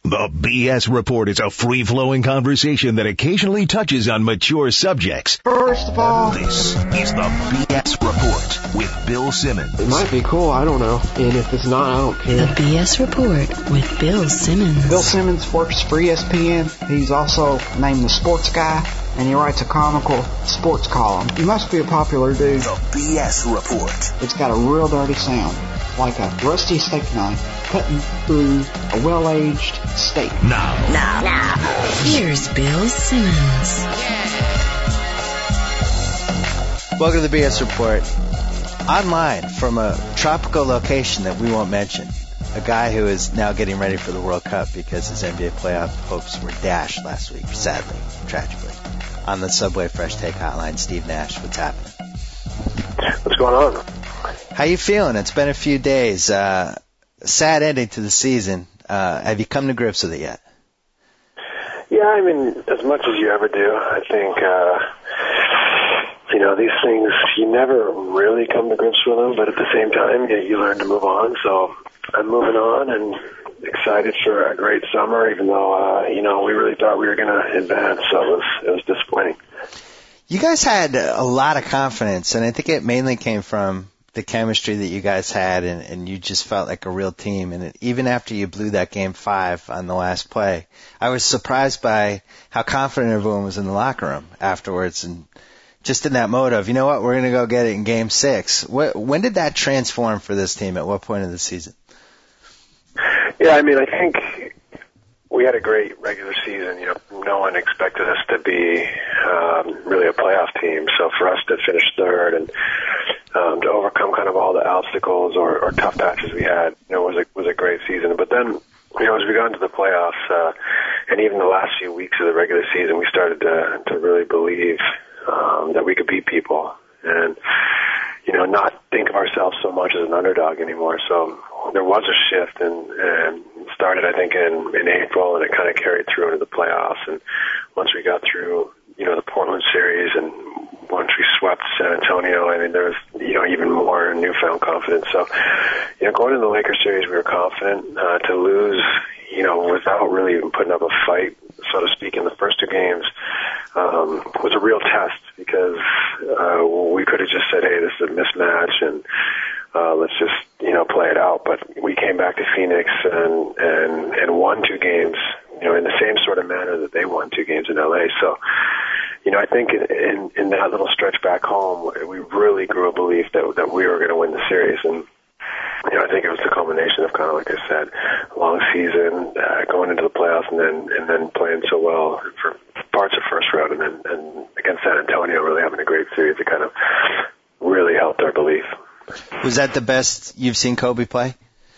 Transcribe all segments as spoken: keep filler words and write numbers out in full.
The B S Report is a free-flowing conversation that occasionally touches on mature subjects. First of all, this is the B S Report with Bill Simmons. It might be cool, I don't know. And if it's not, I don't care. The B S Report with Bill Simmons. Bill Simmons works for E S P N. He's also named the Sports Guy, and he writes a comical sports column. He must be a popular dude. The B S Report. It's got a real dirty sound, like a rusty steak knife cutting through a well-aged steak. Now. Now. Now. Here's Bill Simmons. Welcome to the B S Report. Online from a tropical location that we won't mention. A guy who is now getting ready for the World Cup because his N B A playoff hopes were dashed last week, sadly, tragically. On the Subway Fresh Take Hotline, Steve Nash, what's happening? What's going on? How you feeling? It's been a few days. Uh, sad ending to the season. Uh, have you come to grips with it yet? Yeah, I mean, as much as you ever do, I think, uh, you know, these things, you never really come to grips with them, but at the same time, you, you learn to move on. So I'm moving on and excited for a great summer, even though, uh, you know, we really thought we were going to advance, so it was, it was disappointing. You guys had a lot of confidence, and I think it mainly came from the chemistry that you guys had, and, and you just felt like a real team. And it, even after you blew that game five on the last play, I was surprised by how confident everyone was in the locker room afterwards, and just in that mode of, you know what, we're going to go get it in game six. What, when did that transform for this team? At what point of the season? Yeah, I mean, I think we had a great regular season. You know, no one expected us to be um, really a playoff team. So for us to finish third and um, to overcome kind of all the obstacles or, or tough patches we had, you know, was a was a great season. But then, you know, as we got into the playoffs, uh, and even the last few weeks of the regular season, we started to to really believe um, that we could beat people and, you know, not think of ourselves so much as an underdog anymore. So there was a shift, and, and started, I think, in, in April, and it kind of carried through into the playoffs. And once we got through, you know, the Portland series, and once we swept San Antonio, I mean, there was, you know, even more newfound confidence. So, you know, going into the Lakers series, we were confident. Uh, to lose, you know, without really even putting up a fight, so to speak, in the first two games, um, was a real test, because uh, we could have just said, hey, this is a mismatch, and uh, let's just, you know, play it out. But we came back to Phoenix and, and, and won two games, you know, in the same sort of manner that they won two games in L A. So, you know, I think in, in that little stretch back home, we really grew a belief that, that we were going to win the series. And, you know, I think it was the culmination of kind of, like I said, a long season, uh, going into the playoffs, and then and then playing so well for parts of first round, and then and against San Antonio, really having a great series. It kind of really helped our belief. Was that the best you've seen Kobe play?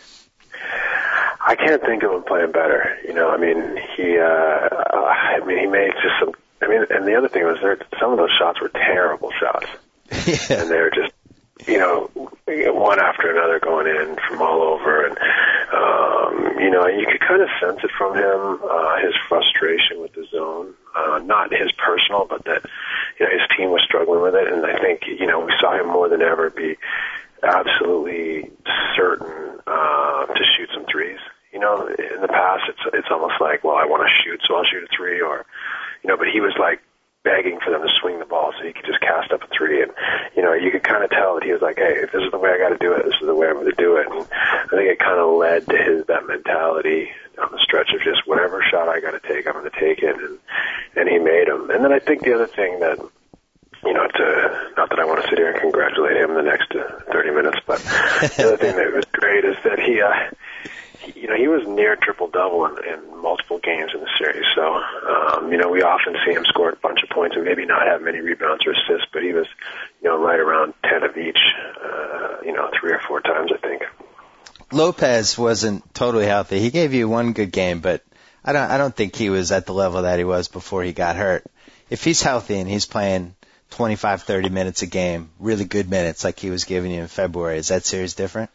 I can't think of him playing better. You know, I mean, he, uh, I mean, he made just some. I mean, and the other thing was, there some of those shots were terrible shots, yeah. and they were just, you know, one after another going in from all over. And, um, you know, you could kind of sense it from him, uh, his frustration with the zone. Uh, not his personal, but that, you know, his team was struggling with it. And I think, you know, we saw him more than ever be absolutely certain uh, to shoot some threes. You know, in the past, it's it's almost like, well, I want to shoot, so I'll shoot a three. Or, you know, but he was like begging for them to swing the ball so he could just cast up a three. And, you know, you could kind of tell that he was like, hey, if this is the way I got to do it, this is the way I'm going to do it. And I think it kind of led to his that mentality on the stretch of just whatever shot I got to take, I'm going to take it. And, and he made them. And then I think the other thing that, you know, to, not that I want to sit here and congratulate him in the next uh, thirty minutes, but the other thing that was great is that he, uh, he, you know, he was near triple-double in, in multiple games in the series. So, um, you know, we often see him score a bunch of points and maybe not have many rebounds or assists, but he was, you know, right around ten of each, uh, you know, three or four times, I think. Lopez wasn't totally healthy. He gave you one good game, but I don't, I don't think he was at the level that he was before he got hurt. If he's healthy and he's playing twenty-five, thirty minutes a game, really good minutes like he was giving you in February, is that series different?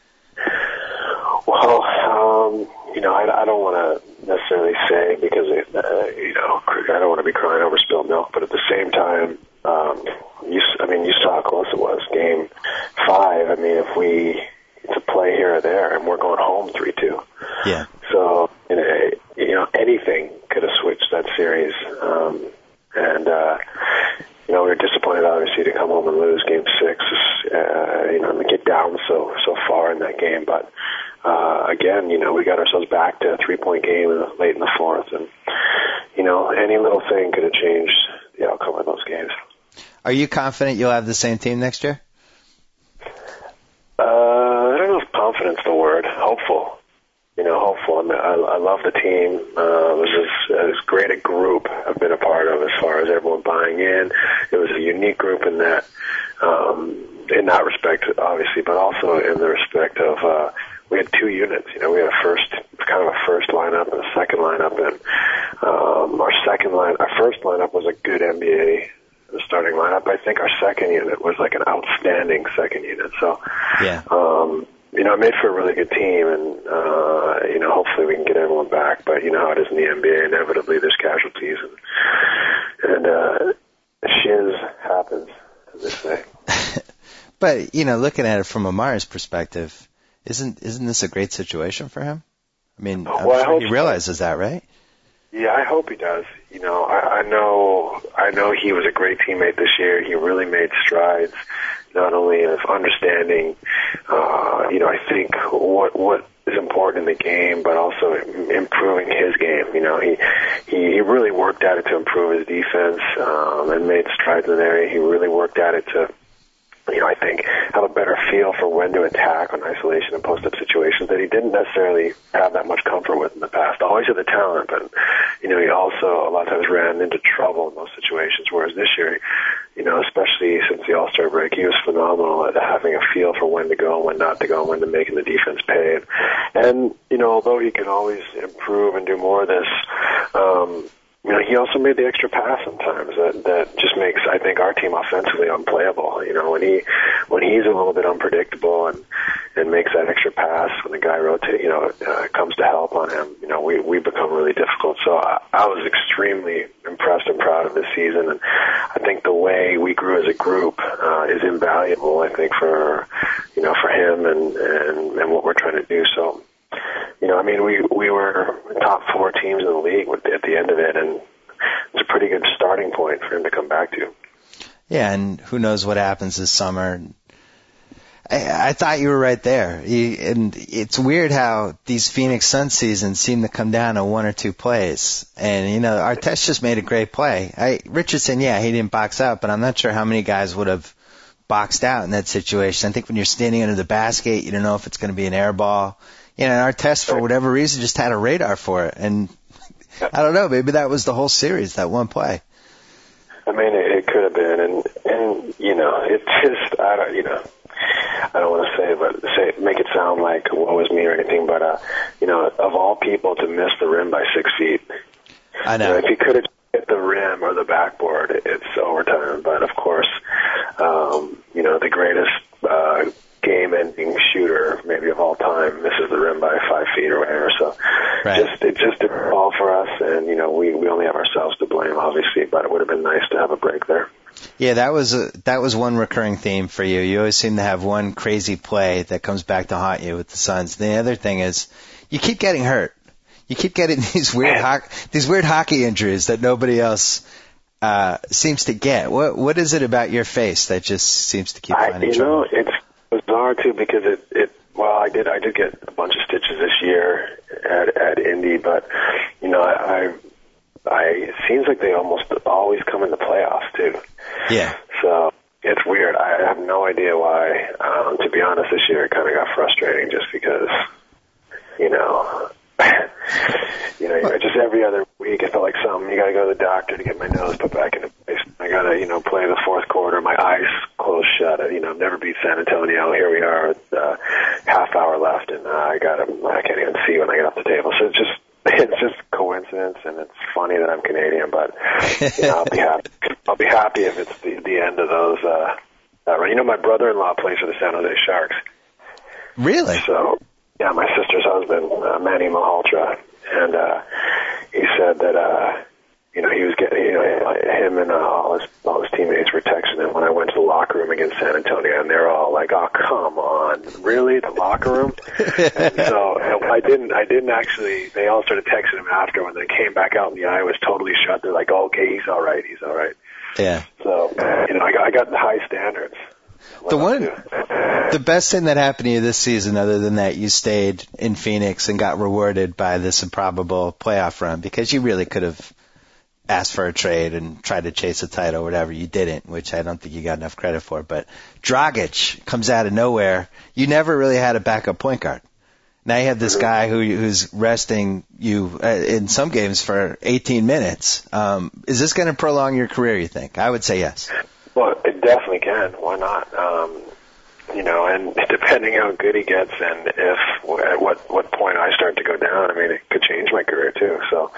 Well, um, you know, I, I don't want to necessarily say, because, it, uh, you know, I don't want to be crying over spilled milk, but at the same time, um, you, I mean, you saw how close it was. Game five, I mean, if we, it's a play here or there, and we're going home three two. Yeah. So, you know, to a three-point game in the, late in the fourth, and you know, any little thing could have changed the outcome of those games. Are you confident you'll have the same team next year? Uh, I don't know if confidence the word. Hopeful. You know, hopeful. I, mean, I, I love the team. Uh, it was as, as great a group I've been a part of as far as everyone buying in. It was a unique group in that, um, in that respect, obviously, but also in the respect of, uh, we had two units. You know, we had a first, kind of a first lineup and a second lineup, and um, our second line, our first lineup was a good N B A starting lineup. I think our second unit was like an outstanding second unit. So, yeah. Um, you know, it made for a really good team, and, uh, you know, hopefully we can get everyone back. But, you know how it is in the N B A, inevitably there's casualties, and, and uh, shiz happens, as they say. But, you know, looking at it from Amar's perspective, isn't isn't this a great situation for him? I mean, I'm well, sure I he realizes so. that, right? Yeah, I hope he does. You know, I, I know, I know he was a great teammate this year. He really made strides, not only in his understanding, uh, you know, I think what what is important in the game, but also improving his game. You know, he he, he really worked at it to improve his defense, um, and made strides in that area. He really worked at it to, you know, I think, have a better feel for when to attack on isolation and post-up situations that he didn't necessarily have that much comfort with in the past. Always had the talent, but, you know, he also a lot of times ran into trouble in those situations, whereas this year, you know, especially since the All-Star break, he was phenomenal at having a feel for when to go, when not to go, when to making the defense pay. And, you know, although he can always improve and do more of this, um, you know, he also made the extra pass sometimes that that just makes, I think, our team offensively unplayable. You know, when he when he's a little bit unpredictable and and makes that extra pass when the guy rotate, you know, uh, comes to help on him, you know, we we become really difficult. So I, I was extremely impressed and proud of this season, and I think the way we grew as a group uh, is invaluable. I think for you know for him and and and what we're trying to do. So. You know, I mean, we we were top four teams in the league with, at the end of it, and it's a pretty good starting point for him to come back to. Yeah, and who knows what happens this summer. I, I thought you were right there. He, and it's weird how these Phoenix Suns seasons seem to come down to one or two plays. And, you know, Artest just made a great play. I, Richardson, yeah, he didn't box out, but I'm not sure how many guys would have boxed out in that situation. I think when you're standing under the basket, you don't know if it's going to be an air ball. You know, Artest, for whatever reason, just had a radar for it. And I don't know, maybe that was the whole series, that one play. I mean, it, it could have been. And, and, you know, it's just, I don't, you know, I don't want to say, but say, make it sound like woe is me or anything, but, uh, you know, of all people to miss the rim by six feet. I know. You know if he could have hit the rim or the backboard, it's overtime. But, of course, um, you know, the greatest, uh, game-ending shooter, maybe of all time, misses the rim by five feet or whatever. So, right. just it just didn't fall for us, and you know we we only have ourselves to blame, obviously. But it would have been nice to have a break there. Yeah, that was a, that was one recurring theme for you. You always seem to have one crazy play that comes back to haunt you with the Suns. The other thing is, you keep getting hurt. You keep getting these weird ho- these weird hockey injuries that nobody else uh, seems to get. What what is it about your face that just seems to keep finding I, you trouble? know, it's bizarre too because it, it well I did I did get a bunch of stitches this year at at Indy, but you know I I, I it seems like they almost always come in the playoffs too. Yeah. So it's weird. I have no idea why. Um, to be honest, this year it kind of got frustrating just because you know. you know, just every other week I felt like something. You got to go to the doctor to get my nose put back into place. I got to, you know, play the fourth quarter. My eyes closed shut. You know, never beat San Antonio. Here we are, with, uh, half hour left, and uh, I got to, I can't even see when I get off the table. So it's just, it's just coincidence, and it's funny that I'm Canadian, but you know, I'll be happy. I'll be happy if it's the the end of those. Uh, uh, you know, my brother-in-law plays for the San Jose Sharks. Really? So. Yeah, my sister's husband, uh, Manny Malhotra, and uh, he said that uh, you know he was getting, you know, him and uh, all his all his teammates were texting him when I went to the locker room against San Antonio, and they're all like, "Oh, come on, really, the locker room?" And so I didn't, I didn't actually. They all started texting him after when they came back out, and the eye was totally shut. They're like, oh, "Okay, he's all right, he's all right." Yeah. So you know, I got, I got the high standards. The one, the best thing that happened to you this season, other than that you stayed in Phoenix and got rewarded by this improbable playoff run, because you really could have asked for a trade and tried to chase a title or whatever. You didn't, which I don't think you got enough credit for. But Dragic comes out of nowhere. You never really had a backup point guard. Now you have this guy who who's resting you uh, in some games for eighteen minutes. Um, is this going to prolong your career, you think? I would say yes. Well, it definitely can. Why not? Um, you know, and depending how good he gets and if at what what point I start to go down, I mean, it could change my career too. So,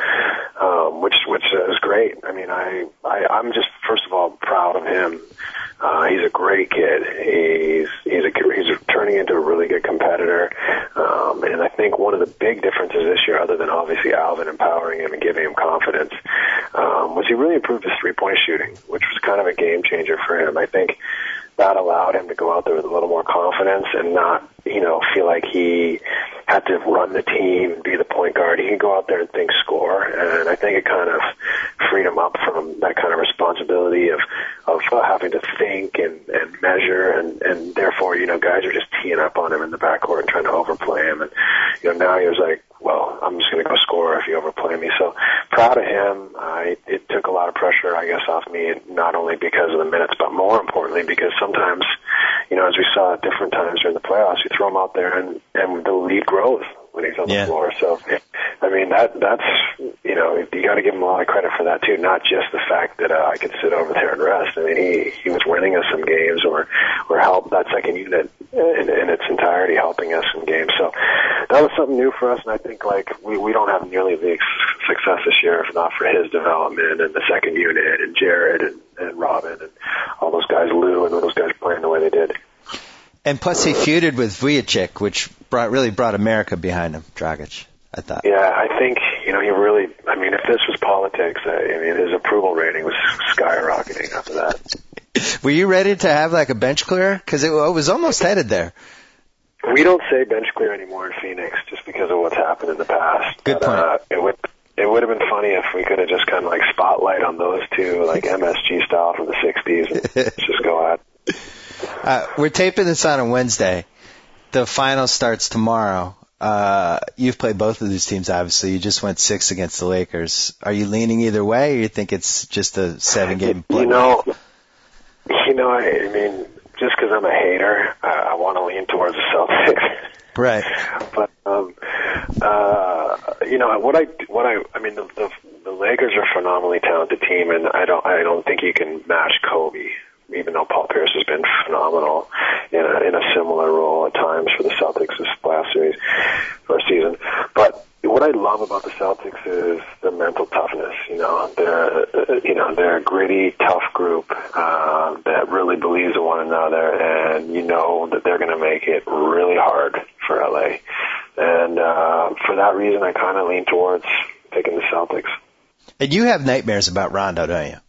um, which which is great. I mean, I, I I'm just first of all proud of him. Uh, he's a great kid. He's he's a he's turning into a really good competitor. Um, and I think one of the big differences this year, other than obviously Alvin empowering him and giving him confidence, um, was he really improved his three-point shooting, which was kind of a game changer for him. I think that allowed him to go out there with a little more confidence and not, you know, feel like he had to run the team, be the point guard. He could go out there and think score, and I think it kind of freed him up from that kind of responsibility of of uh, having to think and, and measure, and, and therefore, you know, guys are just teeing up on him in the backcourt and trying to overplay him. And, you know, now he was like, well, I'm just going to go score if you overplay me. So proud of him. Uh, it, it took a lot of pressure, I guess, off me, not only because of the minutes, but more importantly because sometimes, you know, as we saw at different times during the playoffs, you throw him out there and, and the lead grows when he's on yeah. the floor. So, I mean, that that's, you know, you got to give him a lot of credit for that too, not just the fact that uh, I could sit over there and rest. I mean, he, he was winning us some games or, or help that second unit in, in its entirety, helping us in games. So that was something new for us, and I think, like, we, we don't have nearly the success this year if not for his development and the second unit and Jared and, and Robin and all those guys, Lou, and those guys playing the way they did. And plus he feuded with Vujicic, which brought, really brought America behind him, Dragic, I thought. Yeah, I think, you know, he really, I mean, if this was politics, I, I mean, his approval rating was skyrocketing after that. Were you ready to have, like, a bench clear? Because it, it was almost headed there. We don't say bench clear anymore in Phoenix just because of what's happened in the past. Good but, point. Uh, it would it would have been funny if we could have just kind of like spotlight on those two, like M S G style from the sixties, and just go at it. Uh, we're taping this on a Wednesday. The final starts tomorrow. Uh, you've played both of these teams, obviously. You just went six against the Lakers. Are you leaning either way, or you think it's just a seven-game play? You know, you know, I, I mean, just because I'm a hater, uh, I want to lean towards the Celtics. Right. But um, uh, you know what I what I I mean the, the the Lakers are a phenomenally talented team, and I don't I don't think you can match Kobe. Even though Paul Pierce has been phenomenal in a, in a similar role at times for the Celtics this last series, first season. But what I love about the Celtics is the mental toughness. You know, they're you know they're a gritty, tough group uh, that really believes in one another, and you know that they're going to make it really hard for L A. And uh, for that reason, I kind of lean towards picking the Celtics. And you have nightmares about Rondo, don't you?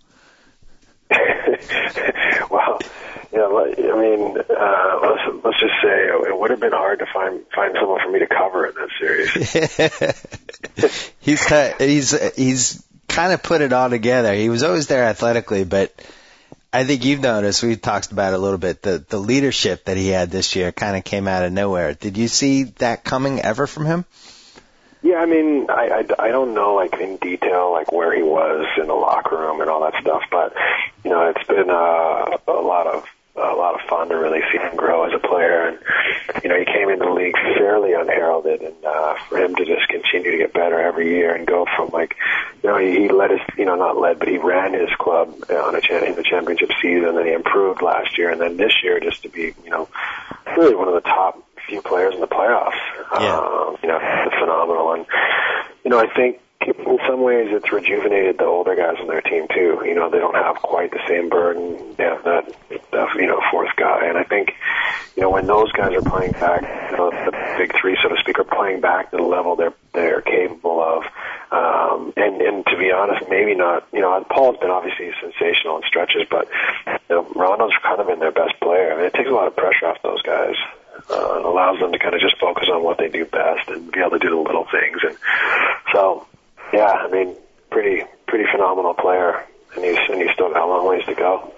Well, yeah, I mean, uh, let's, let's just say it would have been hard to find find someone for me to cover in that series. he's he's he's kind of put it all together. He was always there athletically, but I think you've noticed, we talked about it a little bit, the the leadership that he had this year kind of came out of nowhere. Did you see that coming ever from him? Yeah, I mean, I, I, I don't know, like, in detail, like, where he was in the locker room and all that stuff, but, you know, it's been uh, a lot of a lot of fun to really see him grow as a player. And, you know, he came into the league fairly unheralded, and uh, for him to just continue to get better every year and go from, like, you know, he, he led his, you know, not led, but he ran his club on a cha- in the championship season, and he improved last year, and then this year just to be, you know, really one of the top few players in the playoffs. Yeah. Um, you know, it's phenomenal. And, you know, I think in some ways it's rejuvenated the older guys on their team too. You know, they don't have quite the same burden. They have that, that you know, fourth guy. And I think, you know, when those guys are playing back, you know, the big three, so to speak, are playing back to the level they're, they're capable of. Um, and, and to be honest, maybe not, you know, Paul's been obviously sensational in stretches, but, you know, Rondo's kind of been their best player. I mean, it takes a lot of pressure off those guys. Uh, it allows them to kind of just focus on what they do best and be able to do the little things. And so, yeah, I mean, pretty pretty phenomenal player, and he's and he's still got a long ways to go.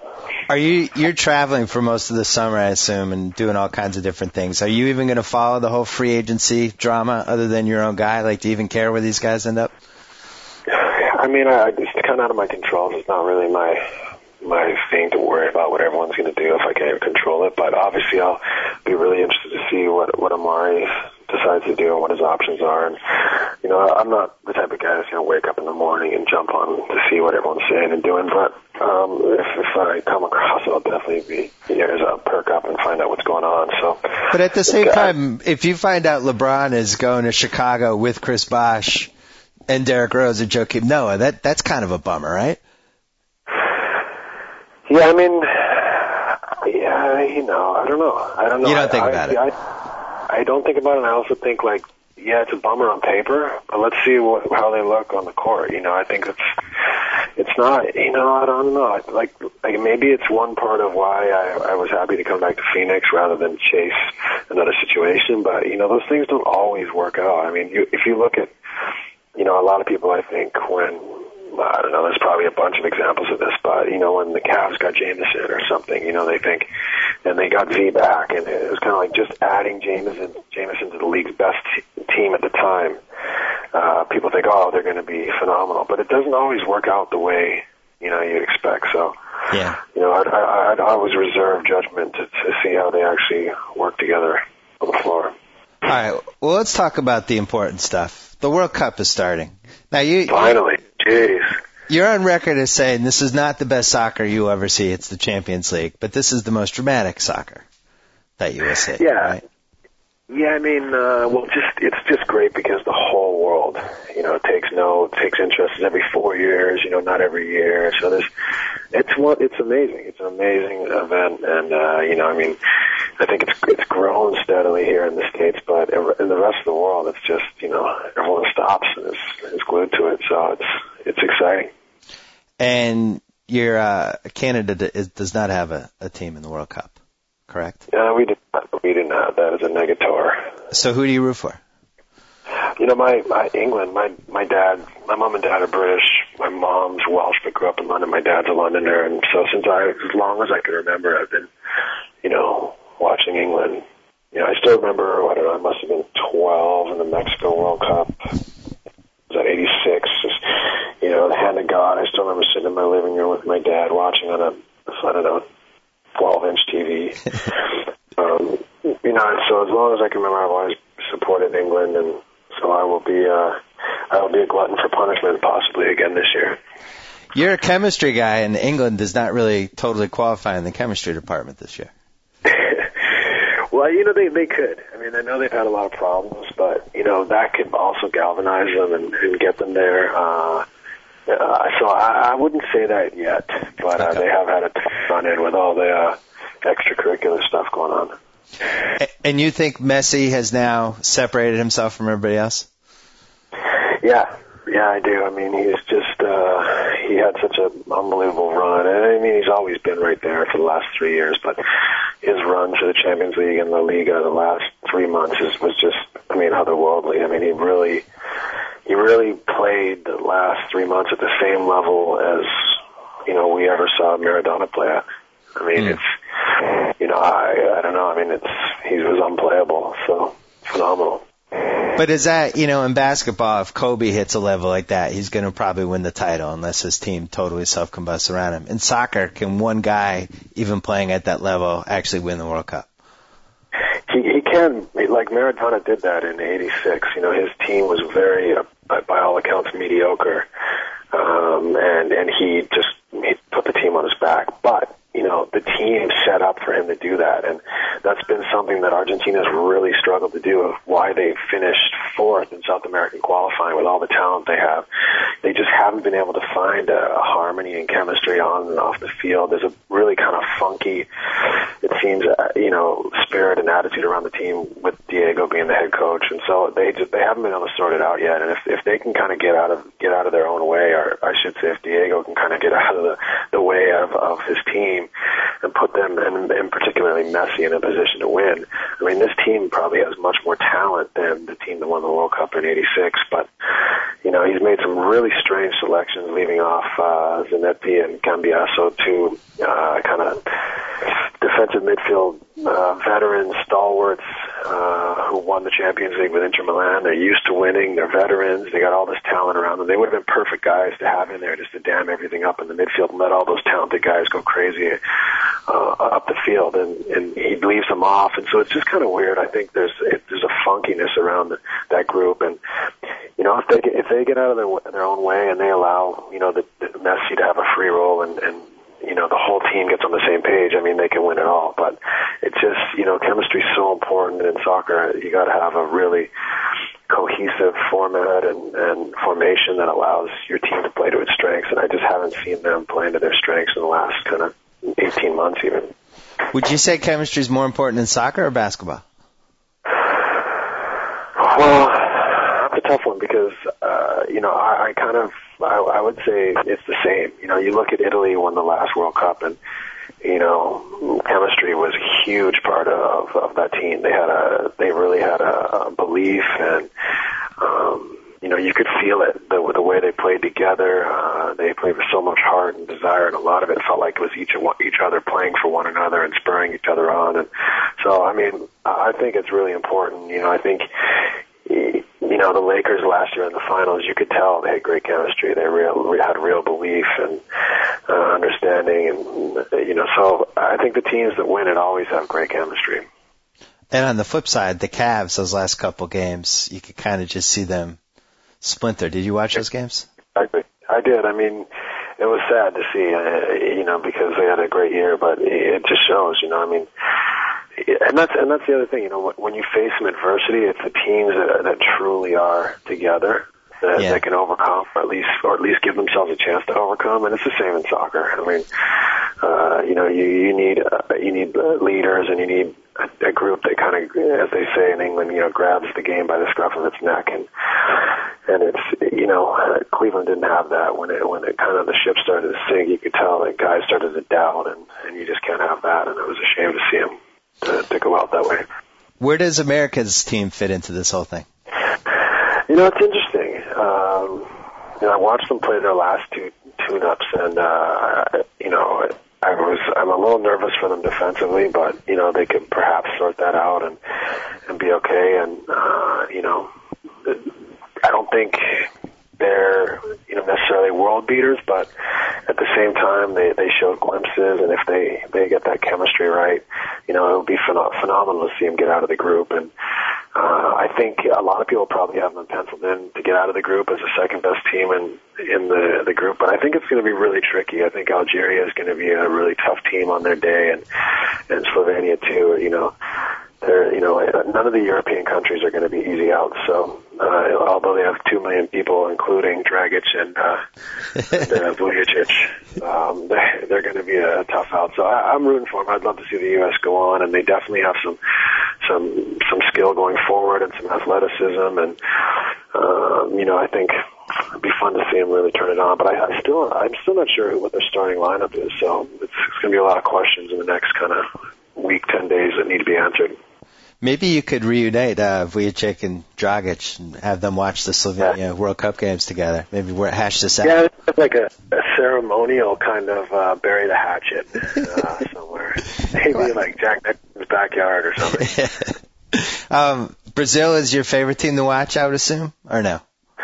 Are you, you're traveling for most of the summer, I assume, and doing all kinds of different things. Are you even going to follow the whole free agency drama other than your own guy? Like, do you even care where these guys end up? I mean, I, it's kind of out of my control. It's not really my my thing to worry about what everyone's going to do if I can't control it. But obviously, I'll be really interested to see what what Amari decides to do and what his options are. And you know, I'm not the type of guy that's going to wake up in the morning and jump on to see what everyone's saying and doing. But um, if, if I come across it, I'll definitely be ears up, perk up, and find out what's going on. So, but at the same time, if you find out LeBron is going to Chicago with Chris Bosh and Derrick Rose and Joakim Noah, that that's kind of a bummer, right? Yeah, I mean, yeah, you know, I don't know. I don't know. You don't think I, about I, it? I, I don't think about it, and I also think, like, yeah, it's a bummer on paper, but let's see what, how they look on the court. You know, I think it's it's not, you know, I don't know. Like, like maybe it's one part of why I, I was happy to come back to Phoenix rather than chase another situation, but, you know, those things don't always work out. I mean, you, if you look at, you know, a lot of people, I think, when, I don't know, there's probably a bunch of examples of this, but, you know, when the Cavs got Jameson or something, you know, they think, and they got V back, and it was kind of like just adding Jameson, Jameson to the league's best t- team at the time. Uh, people think, oh, they're going to be phenomenal, but it doesn't always work out the way, you know, you'd expect. So, yeah, you know, I'd, I'd, I'd always reserve judgment to, to see how they actually work together on the floor. All right, well, let's talk about the important stuff. The World Cup is starting. Now, you Finally, jeez. You're on record as saying this is not the best soccer you'll ever see. It's the Champions League, but this is the most dramatic soccer that you will see. Yeah. Right? Yeah, I mean, uh, well, just it's just great because the whole world, you know, takes note, takes interest every four years, you know, not every year. So there's, it's one, it's amazing. It's an amazing event, and uh, you know, I mean, I think it's it's grown steadily here in the States, but in the rest of the world, it's just, you know, everyone stops and is, is glued to it. So it's it's exciting. And your uh, Canada is, does not have a, a team in the World Cup, correct? Yeah, we did not, we didn't have that as a negator. So who do you root for? You know, my, my England, my my dad, my mom and dad are British. My mom's Welsh, but grew up in London. My dad's a Londoner, and so since I, as long as I can remember, I've been, you know, watching England. You know, I still remember, I don't know, I must have been twelve in the Mexico World Cup. Was that eighty-six? Just, you know, the hand of God. I still remember sitting in my living room with my dad watching on a, I don't know, twelve-inch T V. um, you know, and so as long as I can remember, I've always supported England, and so I will be, uh, I will be a glutton for punishment, possibly again this year. You're a chemistry guy, and England does not really totally qualify in the chemistry department this year. Well, you know, they they could. I mean, I know they've had a lot of problems, but, you know, that could also galvanize them and, and get them there. Uh, uh, so I, I wouldn't say that yet, but uh, okay. they have had a tough run in with all the uh, extracurricular stuff going on. And you think Messi has now separated himself from everybody else? Yeah, yeah, I do. I mean, he's just, uh, he had such an unbelievable run. And I mean, he's always been right there for the last three years, but his run to the Champions League and La Liga the last three months is, was just, I mean, otherworldly. I mean, he really, he really played the last three months at the same level as, you know, we ever saw Maradona play at. I mean, mm. it's, you know, I, I don't know. I mean, it's, he was unplayable, so phenomenal. But is that, you know, in basketball, if Kobe hits a level like that, he's going to probably win the title unless his team totally self-combusts around him. In soccer, can one guy, even playing at that level, actually win the World Cup? He, he can. Like Maradona did that in eighty-six. You know, his team was very, uh, by all accounts, mediocre. Um, and, and he just he put the team on his back. But, you know, the team set up for him to do that. And that's been something that Argentina's really struggled to do, of why they finished fourth in South American qualifying with all the talent they have. They just haven't been able to find a, a harmony and chemistry on and off the field. There's a really kind of funky, it seems, uh, you know, spirit and attitude around the team with Diego being the head coach. And so they just, they haven't been able to sort it out yet. And if, if they can kind of get out of, get out of their own way, or I should say if Diego can kind of get out of the, the way of, of his team, and put them, and, and particularly Messi, in a position to win. I mean, this team probably has much more talent than the team that won the World Cup in eighty-six, but, you know, he's made some really strange selections, leaving off uh, Zanetti and Cambiaso, two uh, kind of defensive midfield uh, veterans, stalwarts, uh, who won the Champions League with Inter Milan. They're used to winning. They're veterans. They got all this talent around them. They would have been perfect guys to have in there just to dam everything up in the midfield and let all those talented guys go crazy uh, up the field. And, and he leaves them off. And so it's just kind of weird. I think there's it, there's a funkiness around the, that group. And, you know, if they get, if they get out of their, their own way and they allow, you know, the, the Messi to have a free role and, and you know, the whole team gets on the same page, I mean, they can win it all. But it's just, you know, chemistry is so important in soccer. You got to have a really cohesive format and, and formation that allows your team to play to its strengths. And I just haven't seen them playing to their strengths in the last kind of eighteen months even. Would you say chemistry is more important in soccer or basketball? Well, that's a tough one because, uh, you know, I, I kind of, I, I would say it's the same. You know, you look at Italy won the last World Cup, and you know, chemistry was a huge part of, of that team. They had a, they really had a, a belief, and um, you know, you could feel it the, the way they played together. Uh, they played with so much heart and desire, and a lot of it felt like it was each each other playing for one another and spurring each other on. And so, I mean, I think it's really important. You know, I think. You know, the Lakers last year in the finals, you could tell they had great chemistry. They real, had real belief and uh, understanding. And, you know, so I think the teams that win it always have great chemistry. And on the flip side, the Cavs, those last couple games, you could kind of just see them splinter. Did you watch those games? I, I did. I mean, it was sad to see, uh, you know, because they had a great year, but it just shows, you know, I mean, And that's and that's the other thing, you know. When you face some adversity, it's the teams that, that truly are together that, yeah. that can overcome, or at least or at least give themselves a chance to overcome. And it's the same in soccer. I mean, uh, you know, you you need uh, you need leaders, and you need a, a group that kind of, as they say in England, you know, grabs the game by the scruff of its neck. And and it's, you know, uh, Cleveland didn't have that when it when it kind of the ship started to sink. You could tell that guys started to doubt, and and you just can't have that. And it was a shame to see them. To, to go out that way. Where does America's team fit into this whole thing? You know, it's interesting. Um, you know, I watched them play their last two tune-ups, and uh, you know, I was I'm a little nervous for them defensively, but you know, they could perhaps sort that out and and be okay. And uh, you know, I don't think they're, you know, necessarily world beaters, but at the same time, they, they showed glimpses, and if they, they get that chemistry right, you know, it would be phen- phenomenal to see them get out of the group. And uh, I think a lot of people probably have them penciled in to get out of the group as the second best team in in the the group, but I think it's going to be really tricky. I think Algeria is going to be a really tough team on their day, and and Slovenia too. You know. They're, you know, none of the European countries are going to be easy out. So, uh, although they have two million people, including Dragic and, uh, and uh, Vujicic, um, they, they're going to be a tough out. So I, I'm rooting for them. I'd love to see the U S go on, and they definitely have some, some, some skill going forward and some athleticism. And, um, you know, I think it'd be fun to see them really turn it on. But I, I still, I'm still not sure what their starting lineup is. So it's, it's going to be a lot of questions in the next kind of week, ten days that need to be answered. Maybe you could reunite uh, Vujicic and Dragic and have them watch the Slovenia yeah. World Cup games together. Maybe we're hash this out. Yeah, it's like a, a ceremonial kind of uh, bury the hatchet uh, somewhere. Maybe like Jack Nicklaus's backyard or something. um, Brazil is your favorite team to watch, I would assume, or no?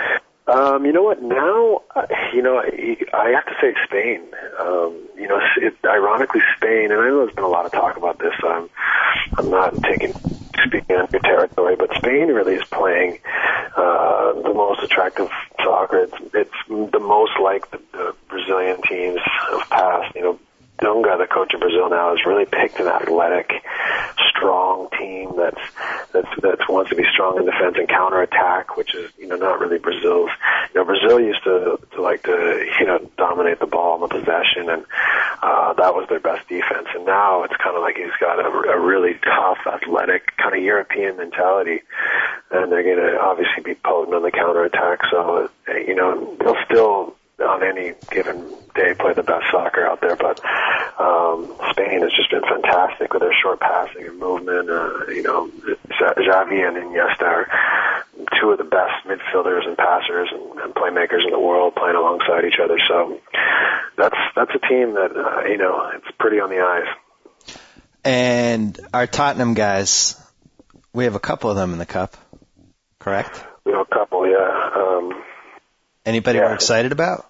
Um, you know what? Now, uh, you know, I, I have to say Spain. Um, you know, it, ironically, Spain, and I know there's been a lot of talk about this. Um, I'm not taking speaking on your territory, but Spain really is playing uh, the most attractive soccer. It's, it's the most like the, the Brazilian teams of past. You know, Dunga, the coach of Brazil now, has really picked an athletic, strong team that's that's that wants to be strong in defense and counterattack, which is, you know, not really Brazil's. You know, Brazil used to, to like to, you know, dominate the ball and the possession, and uh, that was their best defense. And now it's kind of like he's got a, a really tough, athletic, kind of European mentality, and they're going to obviously be potent on the counterattack. So, you know, they'll still, on any given day, play the best soccer out there. But um, Spain has just been fantastic with their short passing and movement. Uh, you know, Xavi and Iniesta are two of the best midfielders and passers and, and playmakers in the world playing alongside each other. So that's that's a team that uh, you know it's pretty on the eyes. And our Tottenham guys, we have a couple of them in the cup, correct? We have a couple, yeah. Um, Anybody yeah. we're excited about?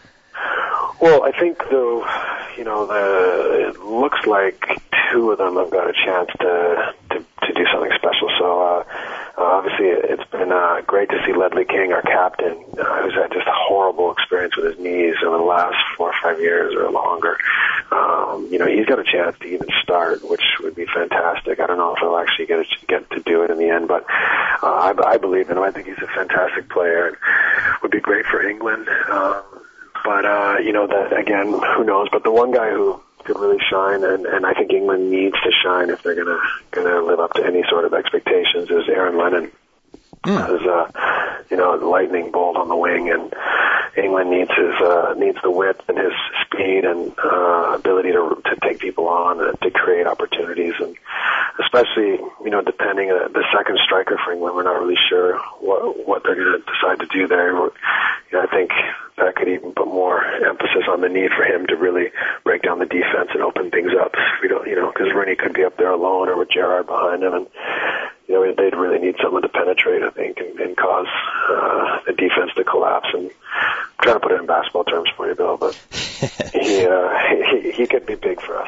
Well, I think though, you know, the it looks like two of them have got a chance to to, to do something special. So uh, uh, obviously, it's been uh, great to see Ledley King, our captain, uh, who's had just a horrible experience with his knees over the last four or five years or longer. Um, you know, he's got a chance to even start, which would be fantastic. I don't know if he'll actually get a, get to do it in the end, but uh, I, I believe in him. I think he's a fantastic player and would be great for England. Um, But, uh, you know, that again, who knows? But the one guy who could really shine, and, and I think England needs to shine if they're going to gonna live up to any sort of expectations, is Aaron Lennon. Because, mm. uh, you know, lightning bolt on the wing, and England needs his, uh, needs the width and his speed and, uh, ability to, to take people on and to create opportunities. And especially, you know, depending on the second striker for England, we're not really sure what, what they're going to decide to do there. You know, I think that could even put more emphasis on the need for him to really break down the defense and open things up. We don't, you know, because Rooney could be up there alone or with Gerrard behind him, and you know, they'd really need someone to penetrate, I think, and, and cause uh, the defense to collapse. And I'm trying to put it in basketball terms for you, Bill, but he, uh, he he could be big for us.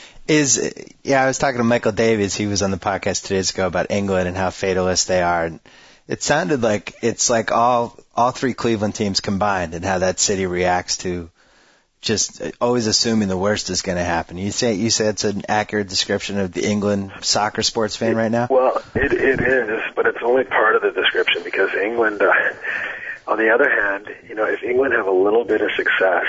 Is yeah, I was talking to Michael Davies. He was on the podcast two days ago about England and how fatalist they are. And it sounded like it's like all all three Cleveland teams combined, and how that city reacts to just always assuming the worst is going to happen. You say you say it's an accurate description of the England soccer sports fan right now? Well, it it is, but it's only part of the description, because England, uh, on the other hand, you know, if England have a little bit of success,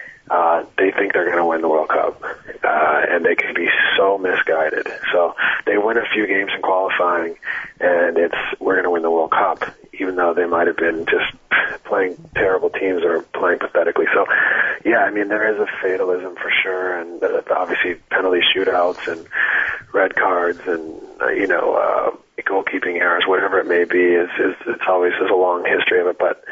uh, they think they're going to win the World Cup, uh, and they can be so misguided. So they win a few games in qualifying, and it's we're going to win the World Cup, even though they might have been just playing terrible teams or playing pathetically. So, yeah, I mean, there is a fatalism for sure, and uh, obviously penalty shootouts and red cards and, uh, you know, uh, goalkeeping errors, whatever it may be, is, is it's always there's a long history of it. But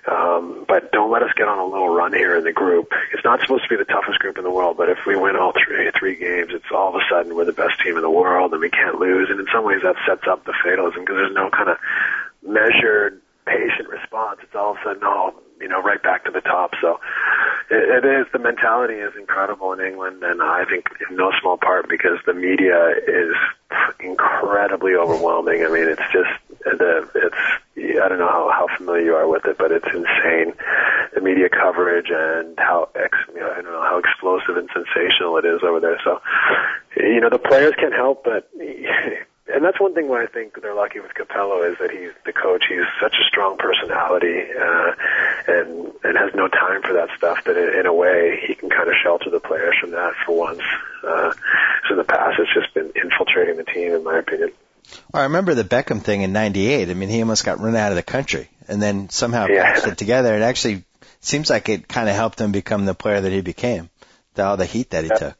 um, but don't let us get on a little run here in the group. It's not supposed to be the toughest group in the world, but if we win all three three games, it's all of a sudden we're the best team in the world and we can't lose. And in some ways that sets up the fatalism, because there's no kind of measured, patient response. It's all of a sudden, oh, you know, right back to the top. So it, it is, the mentality is incredible in England, and I think in no small part because the media is incredibly overwhelming. I mean, it's just, the, it's, I don't know how, how familiar you are with it, but it's insane. The media coverage and how, ex, you know, I don't know, how explosive and sensational it is over there. So, you know, the players can't help but, and that's one thing why I think they're lucky with Capello, is that he's the coach. He's such a strong personality, uh, and and has no time for that stuff. That in, in a way, he can kind of shelter the players from that for once. Uh, so in the past, it's just been infiltrating the team, in my opinion. Well, I remember the Beckham thing in ninety-eight. I mean, he almost got run out of the country, and then somehow yeah. patched it together. It actually seems like it kind of helped him become the player that he became, the, all the heat that he yeah. took.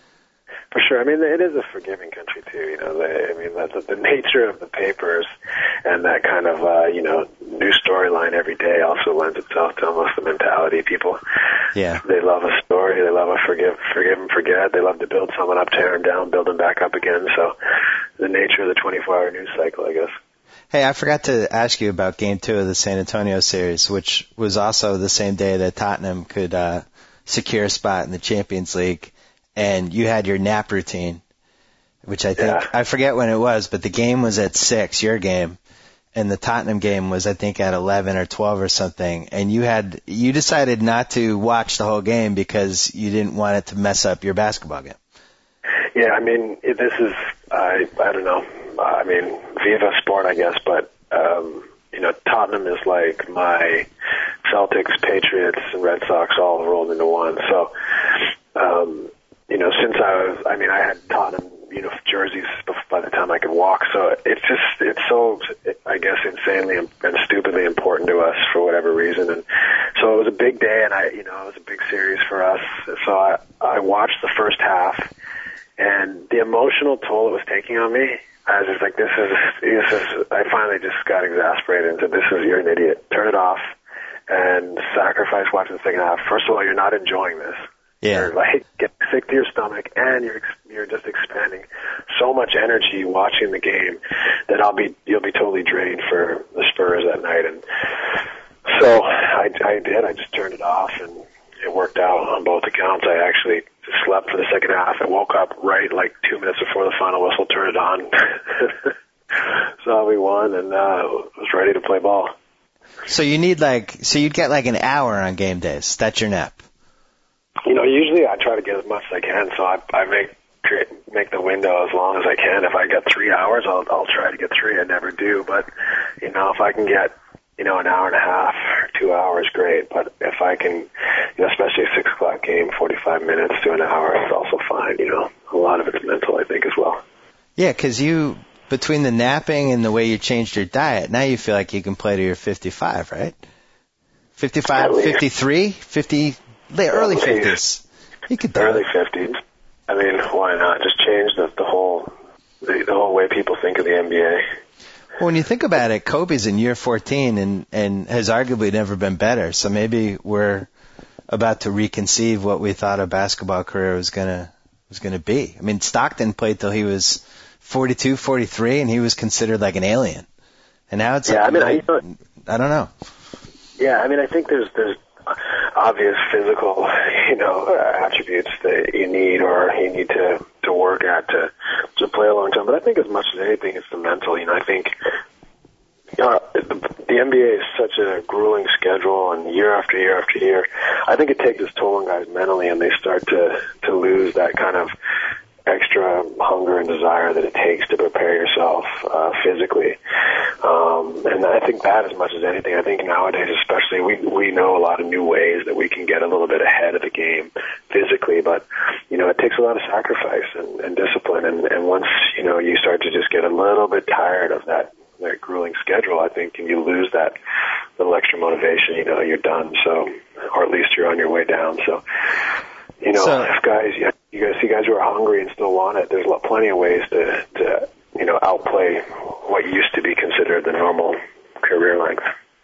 For sure. I mean, it is a forgiving country, too. You know, they, I mean, the, the nature of the papers and that kind of, uh, you know, new storyline every day also lends itself to almost the mentality. People, yeah. they love a story. They love a forgive, forgive and forget. They love to build someone up, tear them down, build them back up again. So the nature of the twenty-four hour news cycle, I guess. Hey, I forgot to ask you about Game two of the San Antonio series, which was also the same day that Tottenham could uh, secure a spot in the Champions League. And you had your nap routine, which I think, yeah. I forget when it was, but the game was at six, your game, and the Tottenham game was, I think, at eleven or twelve or something. And you had, you decided not to watch the whole game because you didn't want it to mess up your basketball game. Yeah, I mean, it, this is, I, I don't know, I mean, Viva Sport, I guess, but, um, you know, Tottenham is like my Celtics, Patriots, and Red Sox all rolled into one. So, um, you know, since I was, I mean, I had Tottenham, you know, jerseys by the time I could walk. So it's just, it's so, I guess, insanely and stupidly important to us for whatever reason. And so it was a big day, and I, you know, it was a big series for us. So I, I watched the first half, and the emotional toll it was taking on me, I was just like, this is, this is, I finally just got exasperated and said, this is, you're an idiot. Turn it off and sacrifice watching the second half. First of all, you're not enjoying this. Yeah. You're like, get sick to your stomach, and you're, you're just expending so much energy watching the game that I'll be, you'll be totally drained for the Spurs that night. And so I, I did, I just turned it off, and it worked out on both accounts. I actually slept for the second half. I woke up right like two minutes before the final whistle, turned it on, saw we won, and uh, was ready to play ball. So you need like, so you'd get like an hour on game days. That's your nap. You know, usually I try to get as much as I can, so I, I make create, make the window as long as I can. If I get three hours, I'll, I'll try to get three. I never do, but you know, if I can get, you know, an hour and a half, two hours, great. But if I can, you know, especially a six o'clock game, forty-five minutes to an hour, it's also fine. You know, a lot of it's mental, I think, as well. Yeah, because you, between the napping and the way you changed your diet, now you feel like you can play to your fifty-five, right? fifty-five, fifty-three, fifty, early fifties. You could do early it. fifties. I mean, why not? Just change the, the whole the, the whole way people think of the N B A. Well, when you think about it, Kobe's in year fourteen and, and has arguably never been better. So maybe we're about to reconceive what we thought a basketball career was gonna was gonna be. I mean, Stockton played till he was forty-two, forty-three, and he was considered like an alien. And now it's yeah, like, I mean, I, I don't know. Yeah, I mean, I think there's there's obvious physical, you know, attributes that you need or you need to to work at to to play a long time. But I think as much as anything, it's the mental. You know, I think you know, the, the N B A is such a grueling schedule, and year after year after year, I think it takes its toll on guys mentally, and they start to to lose that kind of extra hunger and desire that it takes to prepare yourself uh, physically. Um, and I think that as much as anything, I think nowadays especially, we we know a lot of new ways that we can get a little bit ahead of the game physically, but, you know, it takes a lot of sacrifice and, and discipline. And, and once, you know, you start to just get a little bit tired of that, that grueling schedule, I think, and you lose that little extra motivation, you know, you're done. So, or at least you're on your way down. So, you know, so, if guys, you, you guys see guys who are hungry and still want it, there's plenty of ways to, to, you know, outplay what used to be considered the normal career length.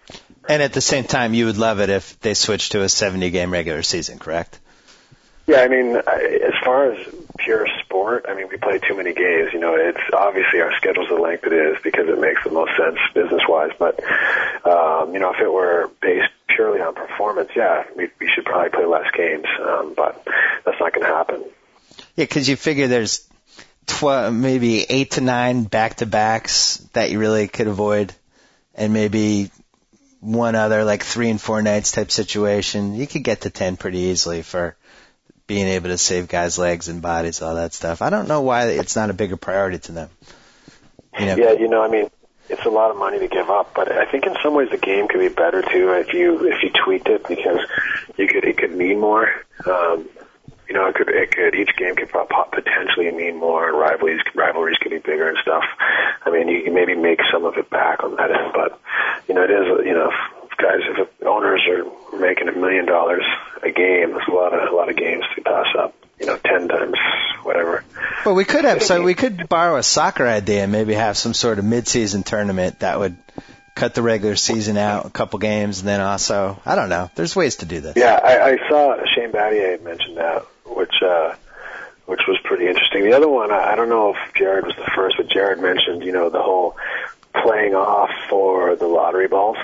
And at the same time, you would love it if they switched to a seventy-game regular season, correct? Yeah, I mean, as far as pure sport, I mean, we play too many games. You know, it's obviously our schedule's the length it is because it makes the most sense business-wise. But, um, you know, if it were based purely on performance, yeah, we, we should probably play less games. Um, but that's not going to happen. Yeah, because you figure there's twelve, maybe eight to nine back-to-backs that you really could avoid, and maybe one other, like three and four nights type situation. You could get to ten pretty easily for being able to save guys' legs and bodies, all that stuff. I don't know why it's not a bigger priority to them. You know? Yeah, you know, I mean, it's a lot of money to give up, but I think in some ways the game could be better too if you if you tweaked it, because you could it could mean more. Um, you know, it could it could each game could potentially mean more, and rivalries rivalries could be bigger and stuff. I mean, you can maybe make some of it back on that end, but you know, it is you know. Guys, if owners are making a million dollars a game, there's a lot of a lot of games to pass up. You know, ten times whatever. Well, we could have so we could borrow a soccer idea and maybe have some sort of mid-season tournament that would cut the regular season out a couple games, and then also I don't know. There's ways to do this. Yeah, I, I saw Shane Battier mention that, which uh, which was pretty interesting. The other one, I, I don't know if Jared was the first, but Jared mentioned you know the whole playing off for the lottery balls.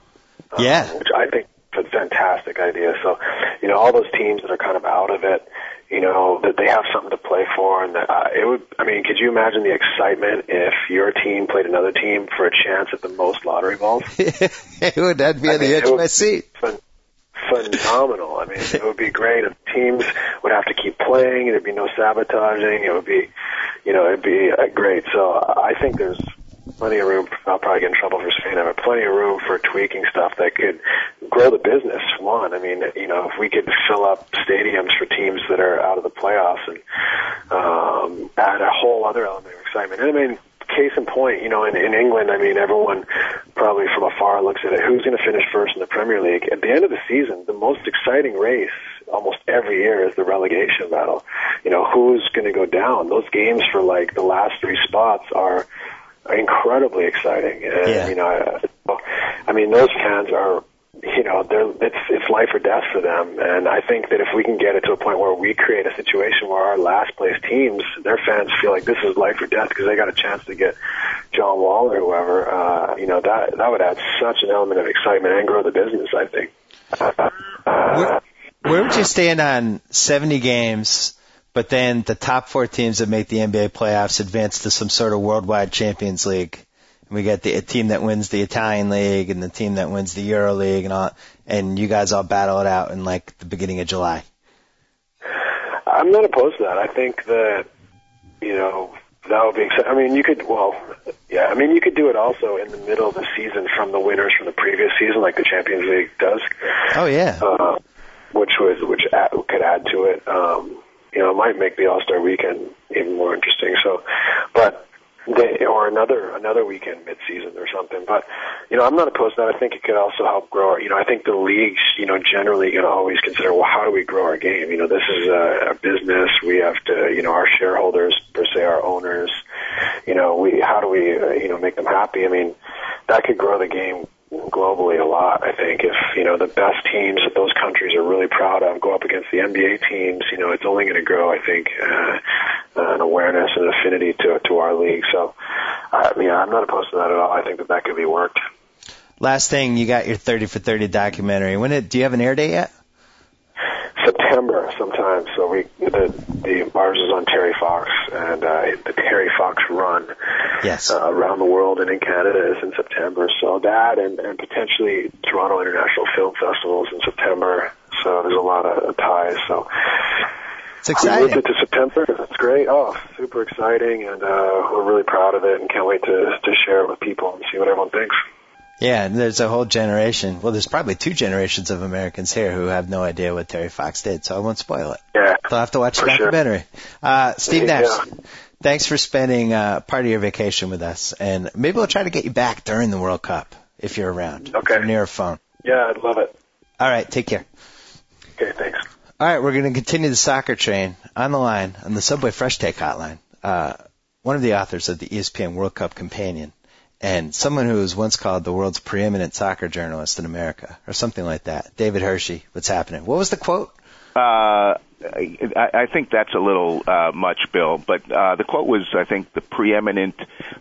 Yeah. Um, which I think is a fantastic idea. So, you know, all those teams that are kind of out of it, you know, that they have something to play for. And that, uh, it would, I mean, could you imagine the excitement if your team played another team for a chance at the most lottery balls? It would, that'd be I on mean, the edge of my seat. Ph- phenomenal. I mean, it would be great if teams would have to keep playing. There'd be no sabotaging. It would be, you know, it'd be uh, great. So I think there's plenty of room. I'll probably get in trouble for saying that, but plenty of room for tweaking stuff that could grow the business. One, I mean, you know, if we could fill up stadiums for teams that are out of the playoffs and um, add a whole other element of excitement. And I mean, case in point, you know, in, in England, I mean, everyone probably from afar looks at it. Who's going to finish first in the Premier League? At the end of the season, the most exciting race almost every year is the relegation battle. You know, who's going to go down? Those games for like the last three spots are incredibly exciting. And, yeah. you know, I, I mean, those fans are, you know, they're, it's, it's life or death for them. And I think that if we can get it to a point where we create a situation where our last place teams, their fans feel like this is life or death because they got a chance to get John Wall or whoever, uh, you know, that, that would add such an element of excitement and grow the business, I think. Where, where would you stand on seventy games, but then the top four teams that make the N B A playoffs advance to some sort of worldwide Champions League? And we get the a team that wins the Italian League and the team that wins the Euro League and all, and you guys all battle it out in like the beginning of July. I'm not opposed to that. I think that, you know, that would be exciting. I mean, you could, well, yeah, I mean, you could do it also in the middle of the season from the winners from the previous season, like the Champions League does. Oh, yeah. Uh, which was, which add, could add to it. Um, you know, it might make the All-Star weekend even more interesting. So, but, they, or another, another weekend mid-season or something. But, you know, I'm not opposed to that. I think it could also help grow. You know, I think the leagues, you know, generally going to always consider, well, how do we grow our game? You know, this is a, a business. We have to, you know, our shareholders, per se, our owners, you know, we, how do we, uh, you know, make them happy? I mean, that could grow the game globally a lot, I think. If, you know, the best teams that those countries are really proud of go up against the N B A teams, you know, it's only going to grow, I think, uh, an awareness and affinity to to our league. So, I mean, I'm not opposed to that at all. I think that that could be worked. Last thing, you got your thirty for thirty documentary. When it, do you have an air date yet? September sometime. So we the the ours is on Terry Fox, and uh, the Terry Fox run yes. uh, around the world and in Canada is in September. So that and, and potentially Toronto International Film Festival is in September. So there's a lot of ties. So it's exciting. We moved it to September. That's great. Oh, super exciting, and uh, we're really proud of it, and can't wait to to share it with people and see what everyone thinks. Yeah, and there's a whole generation. Well, there's probably two generations of Americans here who have no idea what Terry Fox did, so I won't spoil it. Yeah. They'll have to watch the documentary. Sure. Uh, Steve Nash, yeah. Thanks for spending uh, part of your vacation with us, and maybe we'll try to get you back during the World Cup if you're around. Okay. If you're near a phone. Yeah, I'd love it. All right, take care. Okay, thanks. All right, we're going to continue the soccer train on the line on the Subway Fresh Take hotline. Uh, one of the authors of the E S P N World Cup Companion, and someone who was once called the world's preeminent soccer journalist in America, or something like that. David Hershey, what's happening? What was the quote? Uh, I, I think that's a little uh, much, Bill, but uh, the quote was, I think, the preeminent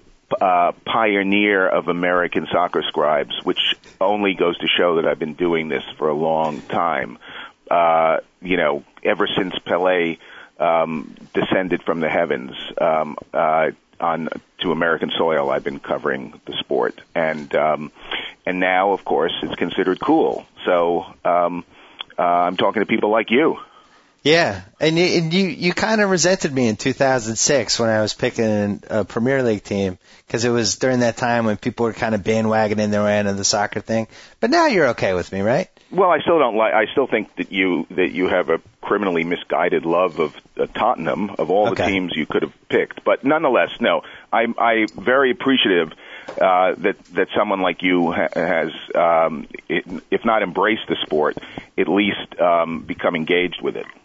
uh, pioneer of American soccer scribes, which only goes to show that I've been doing this for a long time. Uh, you know, ever since Pelé um, descended from the heavens, um, uh, on to American soil, I've been covering the sport, and um, and now, of course, it's considered cool. So um, uh, I'm talking to people like you. Yeah, and you and you, you kind of resented me in two thousand six when I was picking a Premier League team, because it was during that time when people were kind of bandwagoning their way into the soccer thing. But now you're okay with me, right? Well, I still don't like. I still think that you that you have a criminally misguided love of uh, Tottenham of all okay. the teams you could have picked. But nonetheless, no, I'm I very appreciative uh, that that someone like you ha- has, um, it, if not embraced the sport, at least um, become engaged with it.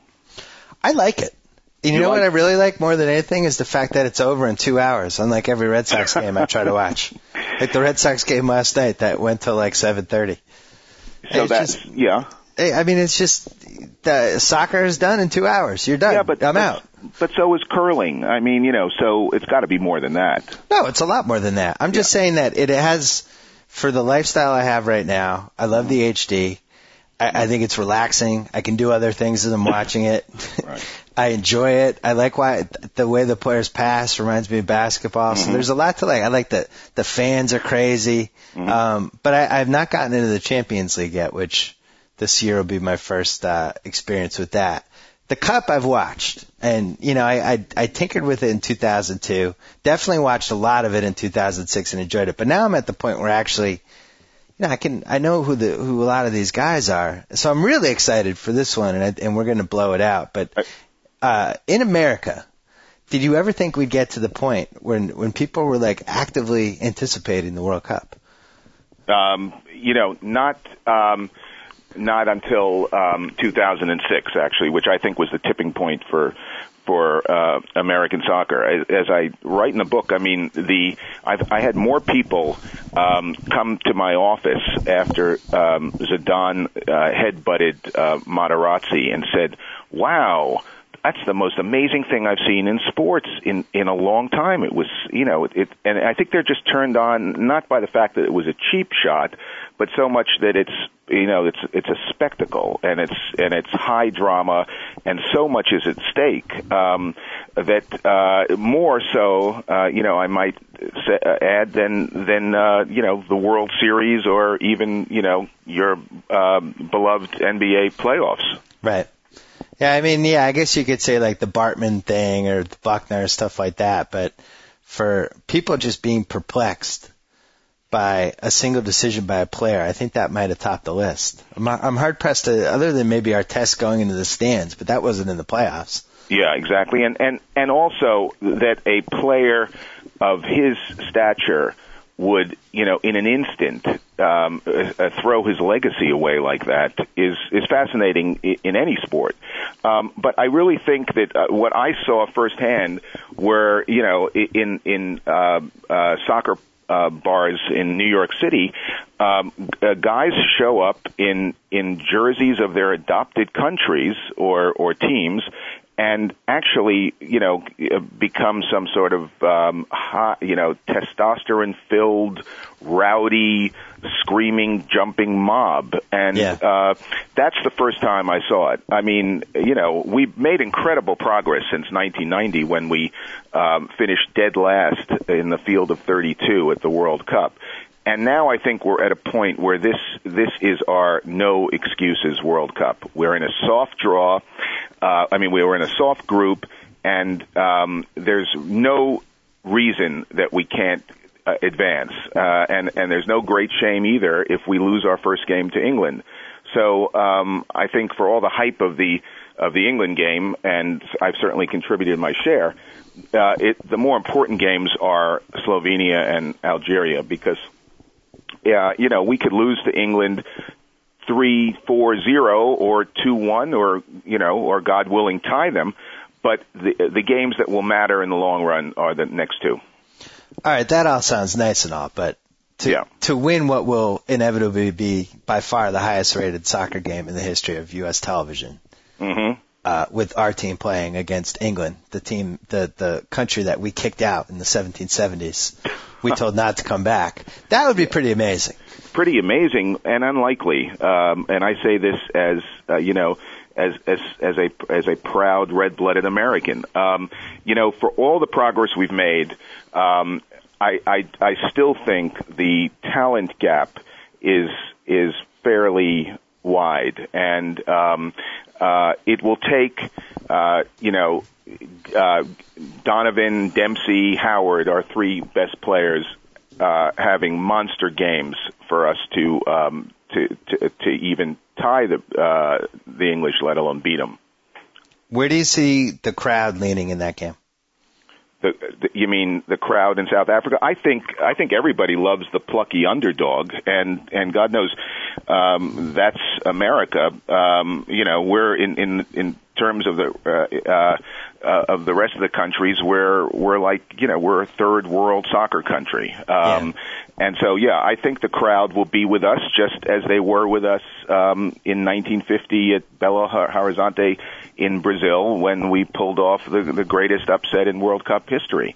I like it. You, you know like- what I really like more than anything is the fact that it's over in two hours, unlike every Red Sox game I try to watch. Like the Red Sox game last night that went till like seven thirty. So that's, just, yeah. I mean, it's just, the soccer is done in two hours. You're done. Yeah, but, I'm but, out. But so is curling. I mean, you know, so it's got to be more than that. No, it's a lot more than that. I'm just yeah. saying that it has, for the lifestyle I have right now, I love the H D. I, I think it's relaxing. I can do other things as I'm watching it. Right. I enjoy it. I like why the way the players pass reminds me of basketball. Mm-hmm. So there's a lot to like. I like that the fans are crazy. Mm-hmm. Um, but I, I've not gotten into the Champions League yet, which this year will be my first uh, experience with that. The Cup I've watched, and you know, I, I I tinkered with it in two thousand two. Definitely watched a lot of it in two thousand six and enjoyed it. But now I'm at the point where actually, you know, I can I know who the who a lot of these guys are. So I'm really excited for this one, and I, and we're going to blow it out. But uh, in America, did you ever think we'd get to the point when when people were like actively anticipating the World Cup? Um, you know, not. Um, not until um, two thousand six, actually, which I think was the tipping point for for uh, American soccer. As, as I write in the book, I mean, the I've, I had more people um, come to my office after um, Zidane uh, headbutted uh, Materazzi and said, "Wow, that's the most amazing thing I've seen in sports in, in a long time." It was, you know, it, and I think they're just turned on not by the fact that it was a cheap shot, but so much that it's, you know, it's it's a spectacle and it's and it's high drama and so much is at stake um, that uh, more so, uh, you know, I might say, uh, add than than uh, you know, the World Series or even, you know, your uh, beloved N B A playoffs. Right. Yeah, I mean, yeah, I guess you could say like the Bartman thing or the Buckner, stuff like that. But for people just being perplexed by a single decision by a player, I think that might have topped the list. I'm, I'm hard pressed to, other than maybe Artest going into the stands, but that wasn't in the playoffs. Yeah, exactly. And, and, and also that a player of his stature would, you know, in an instant, um, uh, throw his legacy away like that is, is fascinating in, in any sport. Um, but I really think that uh, what I saw firsthand were, you know, in, in, uh, uh, soccer, uh, bars in New York City, um, uh, guys show up in, in jerseys of their adopted countries or, or teams, and actually, you know, become some sort of, um, hot, you know, testosterone-filled, rowdy, screaming, jumping mob. And yeah. uh, that's the first time I saw it. I mean, you know, we've made incredible progress since nineteen ninety when we um, finished dead last in the field of thirty-two at the World Cup. And now I think we're at a point where this this is our no excuses World Cup. We're in a soft draw. Uh, I mean, we were in a soft group, and um, there's no reason that we can't uh, advance. Uh, and, and there's no great shame either if we lose our first game to England. So um, I think for all the hype of the of the England game, and I've certainly contributed my share, uh, it, the more important games are Slovenia and Algeria because, yeah, you know, we could lose to England three four zero or two one or, you know, or God willing tie them. But the the games that will matter in the long run are the next two. All right, that all sounds nice and all, but to yeah. to win what will inevitably be by far the highest rated soccer game in the history of U S television, mm-hmm. uh, with our team playing against England, the team, the, the country that we kicked out in the seventeen seventies, we told not to come back. That would be pretty amazing. Pretty amazing and unlikely. Um, and I say this as, uh, you know, as, as, as a, as a proud red-blooded American. Um, you know, for all the progress we've made, um, I, I, I still think the talent gap is, is fairly wide. And, um, uh, it will take, uh, you know, uh, Donovan, Dempsey, Howard, our three best players, uh, having monster games for us to, um, to, to, to even tie the, uh, the English, let alone beat them. Where do you see the crowd leaning in that game? The, the, you mean the crowd in South Africa? I think I think everybody loves the plucky underdog, and and God knows um, that's America. Um, you know, we're in in in terms of the uh, uh, uh, of the rest of the countries, we're we're like you know we're a third world soccer country, um, yeah. And so yeah, I think the crowd will be with us just as they were with us um, in nineteen fifty at Belo Horizonte in Brazil when we pulled off the, the greatest upset in World Cup history.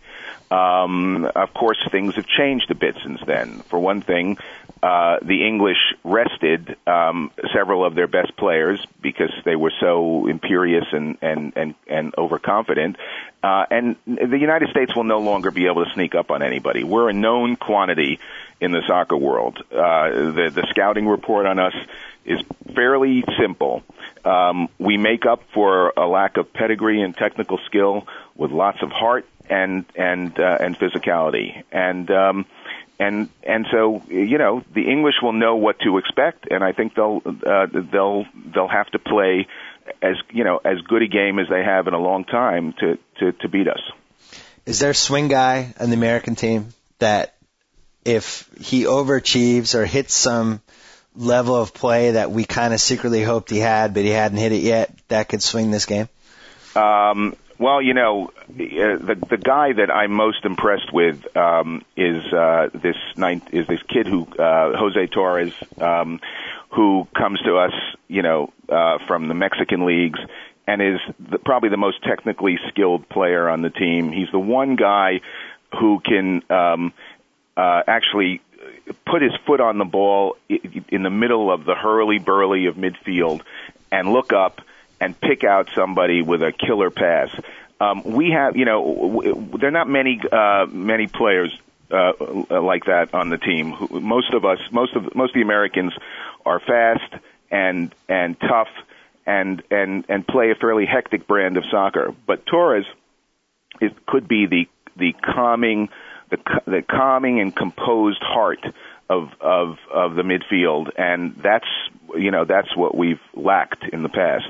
Um, of course, things have changed a bit since then. For one thing, uh, the English rested um, several of their best players because they were so imperious and, and, and, and overconfident. Uh, and the United States will no longer be able to sneak up on anybody. We're a known quantity in the soccer world. Uh, the, the scouting report on us is fairly simple. Um, we make up for a lack of pedigree and technical skill with lots of heart and and uh, and physicality, and um, and and so you know the English will know what to expect, and I think they'll uh, they'll they'll have to play as you know as good a game as they have in a long time to to, to beat us. Is there a swing guy on the American team that if he overachieves or hits some level of play that we kind of secretly hoped he had, but he hadn't hit it yet, that could swing this game? Um, well, you know, the the guy that I'm most impressed with um, is uh, this ninth, is this kid who uh, Jose Torres, um, who comes to us, you know, uh, from the Mexican leagues, and is the, probably the most technically skilled player on the team. He's the one guy who can um, uh, actually put his foot on the ball in the middle of the hurly-burly of midfield and look up and pick out somebody with a killer pass. Um, we have, you know, there are not many uh, many players uh, like that on the team. Most of us, most of most of the Americans, are fast and and tough and and and play a fairly hectic brand of soccer. But Torres, it could be the the calming, the the calming and composed heart of of of the midfield, and that's you know that's what we've lacked in the past.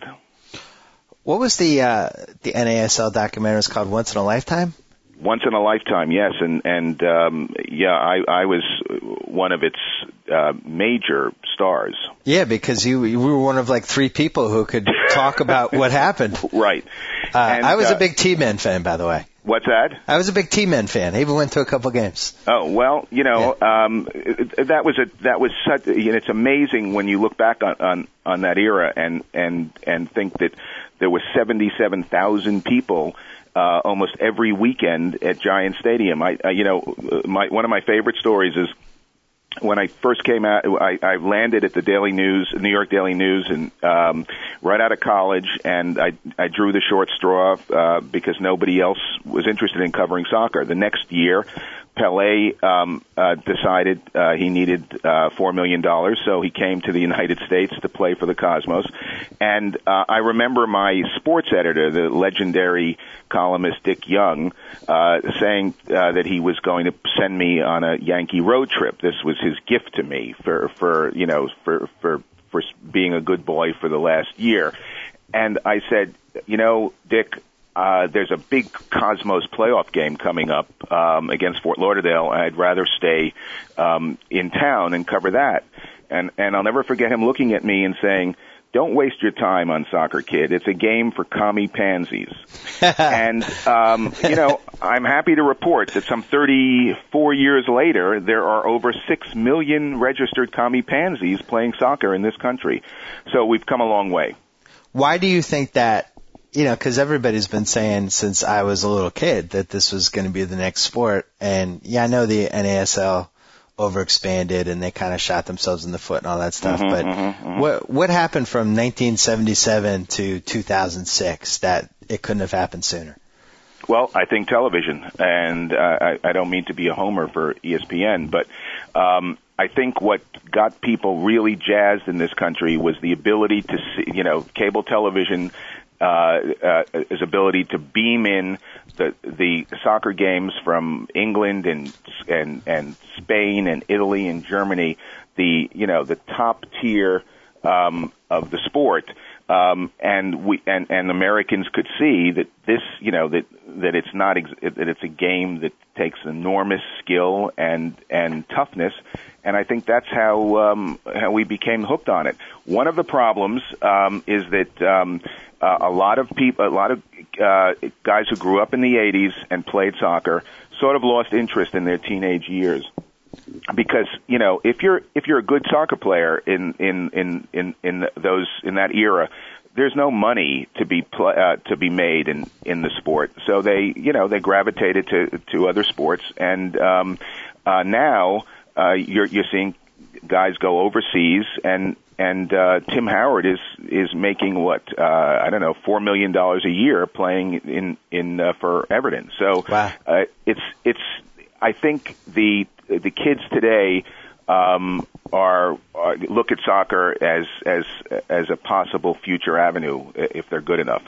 What was the uh, the N A S L documentary? It was called Once in a Lifetime? Once in a Lifetime, yes. And, and um, yeah, I, I was one of its uh, major stars. Yeah, because you, you were one of like three people who could talk about what happened. Right. Uh, and, I was uh, a big T-Men fan, by the way. What's that? I was a big T-Men fan. I even went to a couple games. Oh well, you know, yeah. um, that was a that was such. You know, it's amazing when you look back on, on, on that era and and and think that there were seventy-seven thousand people uh, almost every weekend at Giant Stadium. I, I you know, my one of my favorite stories is when I first came out. I, I landed at the Daily News, New York Daily News, and um, right out of college, and I I drew the short straw uh, because nobody else was interested in covering soccer. The next year, Pelé um, uh, decided uh, he needed uh, four million dollars, so he came to the United States to play for the Cosmos. And uh, I remember my sports editor, the legendary columnist Dick Young, uh, saying uh, that he was going to send me on a Yankee road trip. This was his gift to me for, for you know, for, for, for being a good boy for the last year. And I said, you know, Dick, Uh, there's a big Cosmos playoff game coming up um, against Fort Lauderdale. I'd rather stay um, in town and cover that. And and I'll never forget him looking at me and saying, "Don't waste your time on soccer, kid. It's a game for commie pansies." And um, you know, I'm happy to report that some thirty-four years later, there are over six million registered commie pansies playing soccer in this country. So we've come a long way. Why do you think that? You know, because everybody's been saying since I was a little kid that this was going to be the next sport. And, yeah, I know the N A S L overexpanded and they kind of shot themselves in the foot and all that stuff. Mm-hmm, but mm-hmm, mm-hmm. what what happened from nineteen seventy-seven to two thousand six that it couldn't have happened sooner? Well, I think television. And uh, I, I don't mean to be a homer for E S P N, but um, I think what got people really jazzed in this country was the ability to see, you know, cable television, Uh, uh, his ability to beam in the the soccer games from England and and and Spain and Italy and Germany, the you know the top tier um, of the sport, um, and we and, and Americans could see that this you know that that it's not ex- that it's a game that takes enormous skill and and toughness. And I think that's how um, how we became hooked on it. One of the problems um, is that um, uh, a lot of people, a lot of uh, guys who grew up in the eighties and played soccer, sort of lost interest in their teenage years. Because you know, if you're if you're a good soccer player in in in in, in those in that era, there's no money to be pl- uh, to be made in in the sport. So they you know they gravitated to to other sports, and um, uh, now. Uh, you're, you're seeing guys go overseas, and and uh, Tim Howard is is making what uh, I don't know four million dollars a year playing in in uh, for Everton. So wow. uh, it's it's I think the the kids today um, are, are look at soccer as as as a possible future avenue if they're good enough.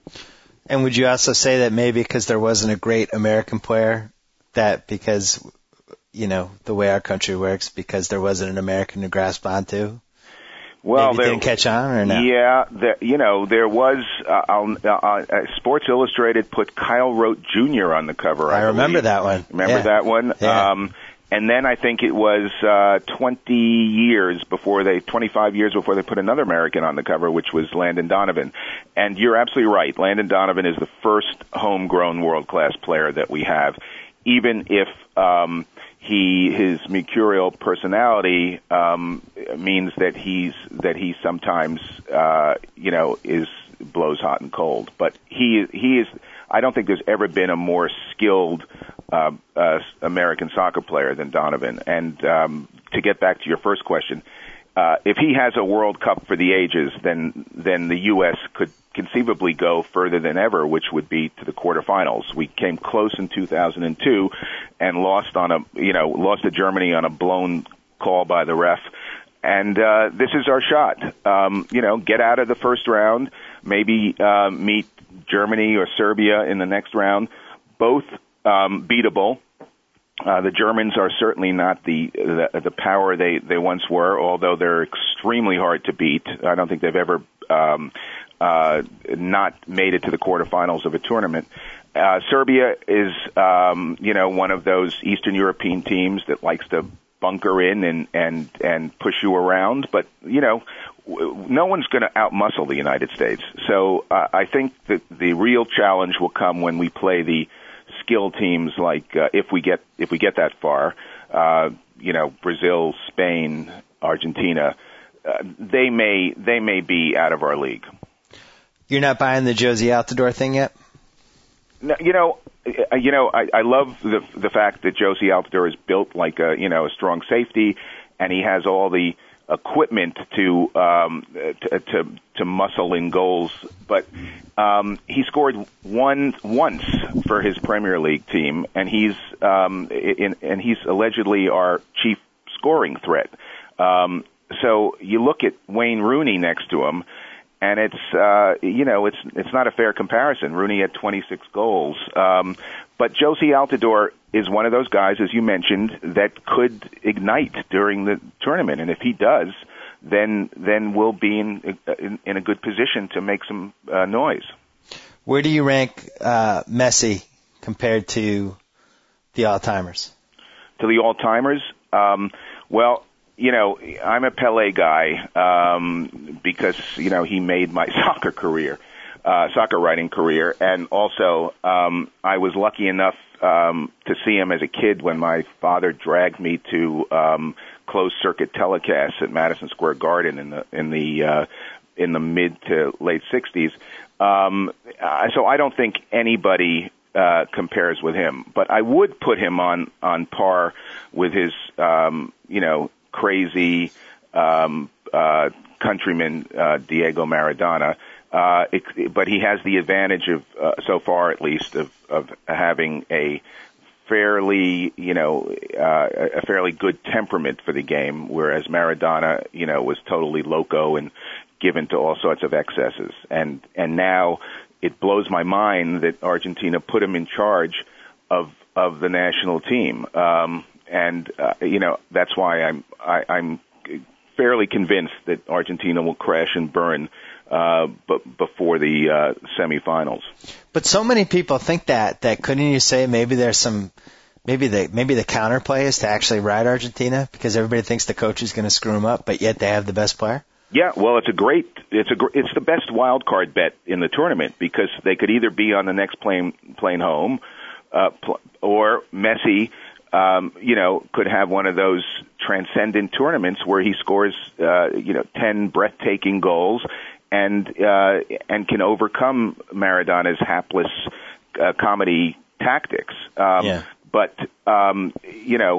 And would you also say that maybe because there wasn't a great American player, that because you know, the way our country works, because there wasn't an American to grasp onto? Well, Maybe there, didn't catch on, or no? Yeah, there, you know, there was, uh, I'll, uh, uh, Sports Illustrated put Kyle Rote Junior on the cover, I, I remember believe. that one. Remember yeah. that one? Yeah. Um, and then I think it was uh, twenty years before they, twenty-five years before they put another American on the cover, which was Landon Donovan. And you're absolutely right. Landon Donovan is the first homegrown world-class player that we have, even if um, he his mercurial personality um, means that he's that he sometimes uh, you know is blows hot and cold. But he he is. I don't think there's ever been a more skilled uh, uh, American soccer player than Donovan. And um, to get back to your first question, uh, if he has a World Cup for the ages, then then the U S could conceivably go further than ever, which would be to the quarterfinals. We came close in two thousand two and lost on a you know lost to Germany on a blown call by the ref. And uh, this is our shot. Um, you know, get out of the first round, maybe uh, meet Germany or Serbia in the next round, both um, beatable. Uh, the Germans are certainly not the, the the power they, they once were, although they're extremely hard to beat. I don't think they've ever um, uh, not made it to the quarterfinals of a tournament. Uh, Serbia is, um, you know, one of those Eastern European teams that likes to bunker in and and and push you around, but you know, no one's going to outmuscle the United States. So uh, I think that the real challenge will come when we play the skill teams, like uh, if we get if we get that far, uh, you know, Brazil, Spain, Argentina, uh, they may they may be out of our league. You're not buying the Jozy Altidore thing yet? No, you know. You know, I, I love the the fact that Jozy Altidore is built like a you know a strong safety, and he has all the equipment to um, to, to to muscle in goals. But um, he scored one once for his Premier League team, and he's um, in, and he's allegedly our chief scoring threat. Um, so you look at Wayne Rooney next to him. And it's, uh, you know, it's it's not a fair comparison. Rooney had twenty-six goals. Um, but Jozy Altidore is one of those guys, as you mentioned, that could ignite during the tournament. And if he does, then then we'll be in in, in a good position to make some uh, noise. Where do you rank uh, Messi compared to the all-timers? To the all-timers? Um, well... You know, I'm a Pelé guy um, because, you know, he made my soccer career, uh, soccer writing career. And also, um, I was lucky enough um, to see him as a kid when my father dragged me to um, closed-circuit telecasts at Madison Square Garden in the in the uh, in the mid to late sixties. Um, so I don't think anybody uh, compares with him. But I would put him on, on par with his, um, you know, crazy um, uh, countryman uh, Diego Maradona, uh, it, but he has the advantage of, uh, so far at least, of, of having a fairly, you know, uh, a fairly good temperament for the game, whereas Maradona, you know, was totally loco and given to all sorts of excesses. And and now it blows my mind that Argentina put him in charge of of the national team. Um, And, uh, you know, that's why I'm, I, I'm fairly convinced that Argentina will crash and burn uh, b- before the uh, semifinals. But so many people think that, that couldn't you say maybe there's some, maybe the, maybe the counterplay is to actually ride Argentina because everybody thinks the coach is going to screw them up, but yet they have the best player? Yeah, well, it's a great, it's a, it's the best wild card bet in the tournament because they could either be on the next plane, plane home, uh, pl- or Messi, Um, you know, could have one of those transcendent tournaments where he scores, uh, you know, ten breathtaking goals and uh, and can overcome Maradona's hapless uh, comedy tactics. Um, yeah. But um, you know,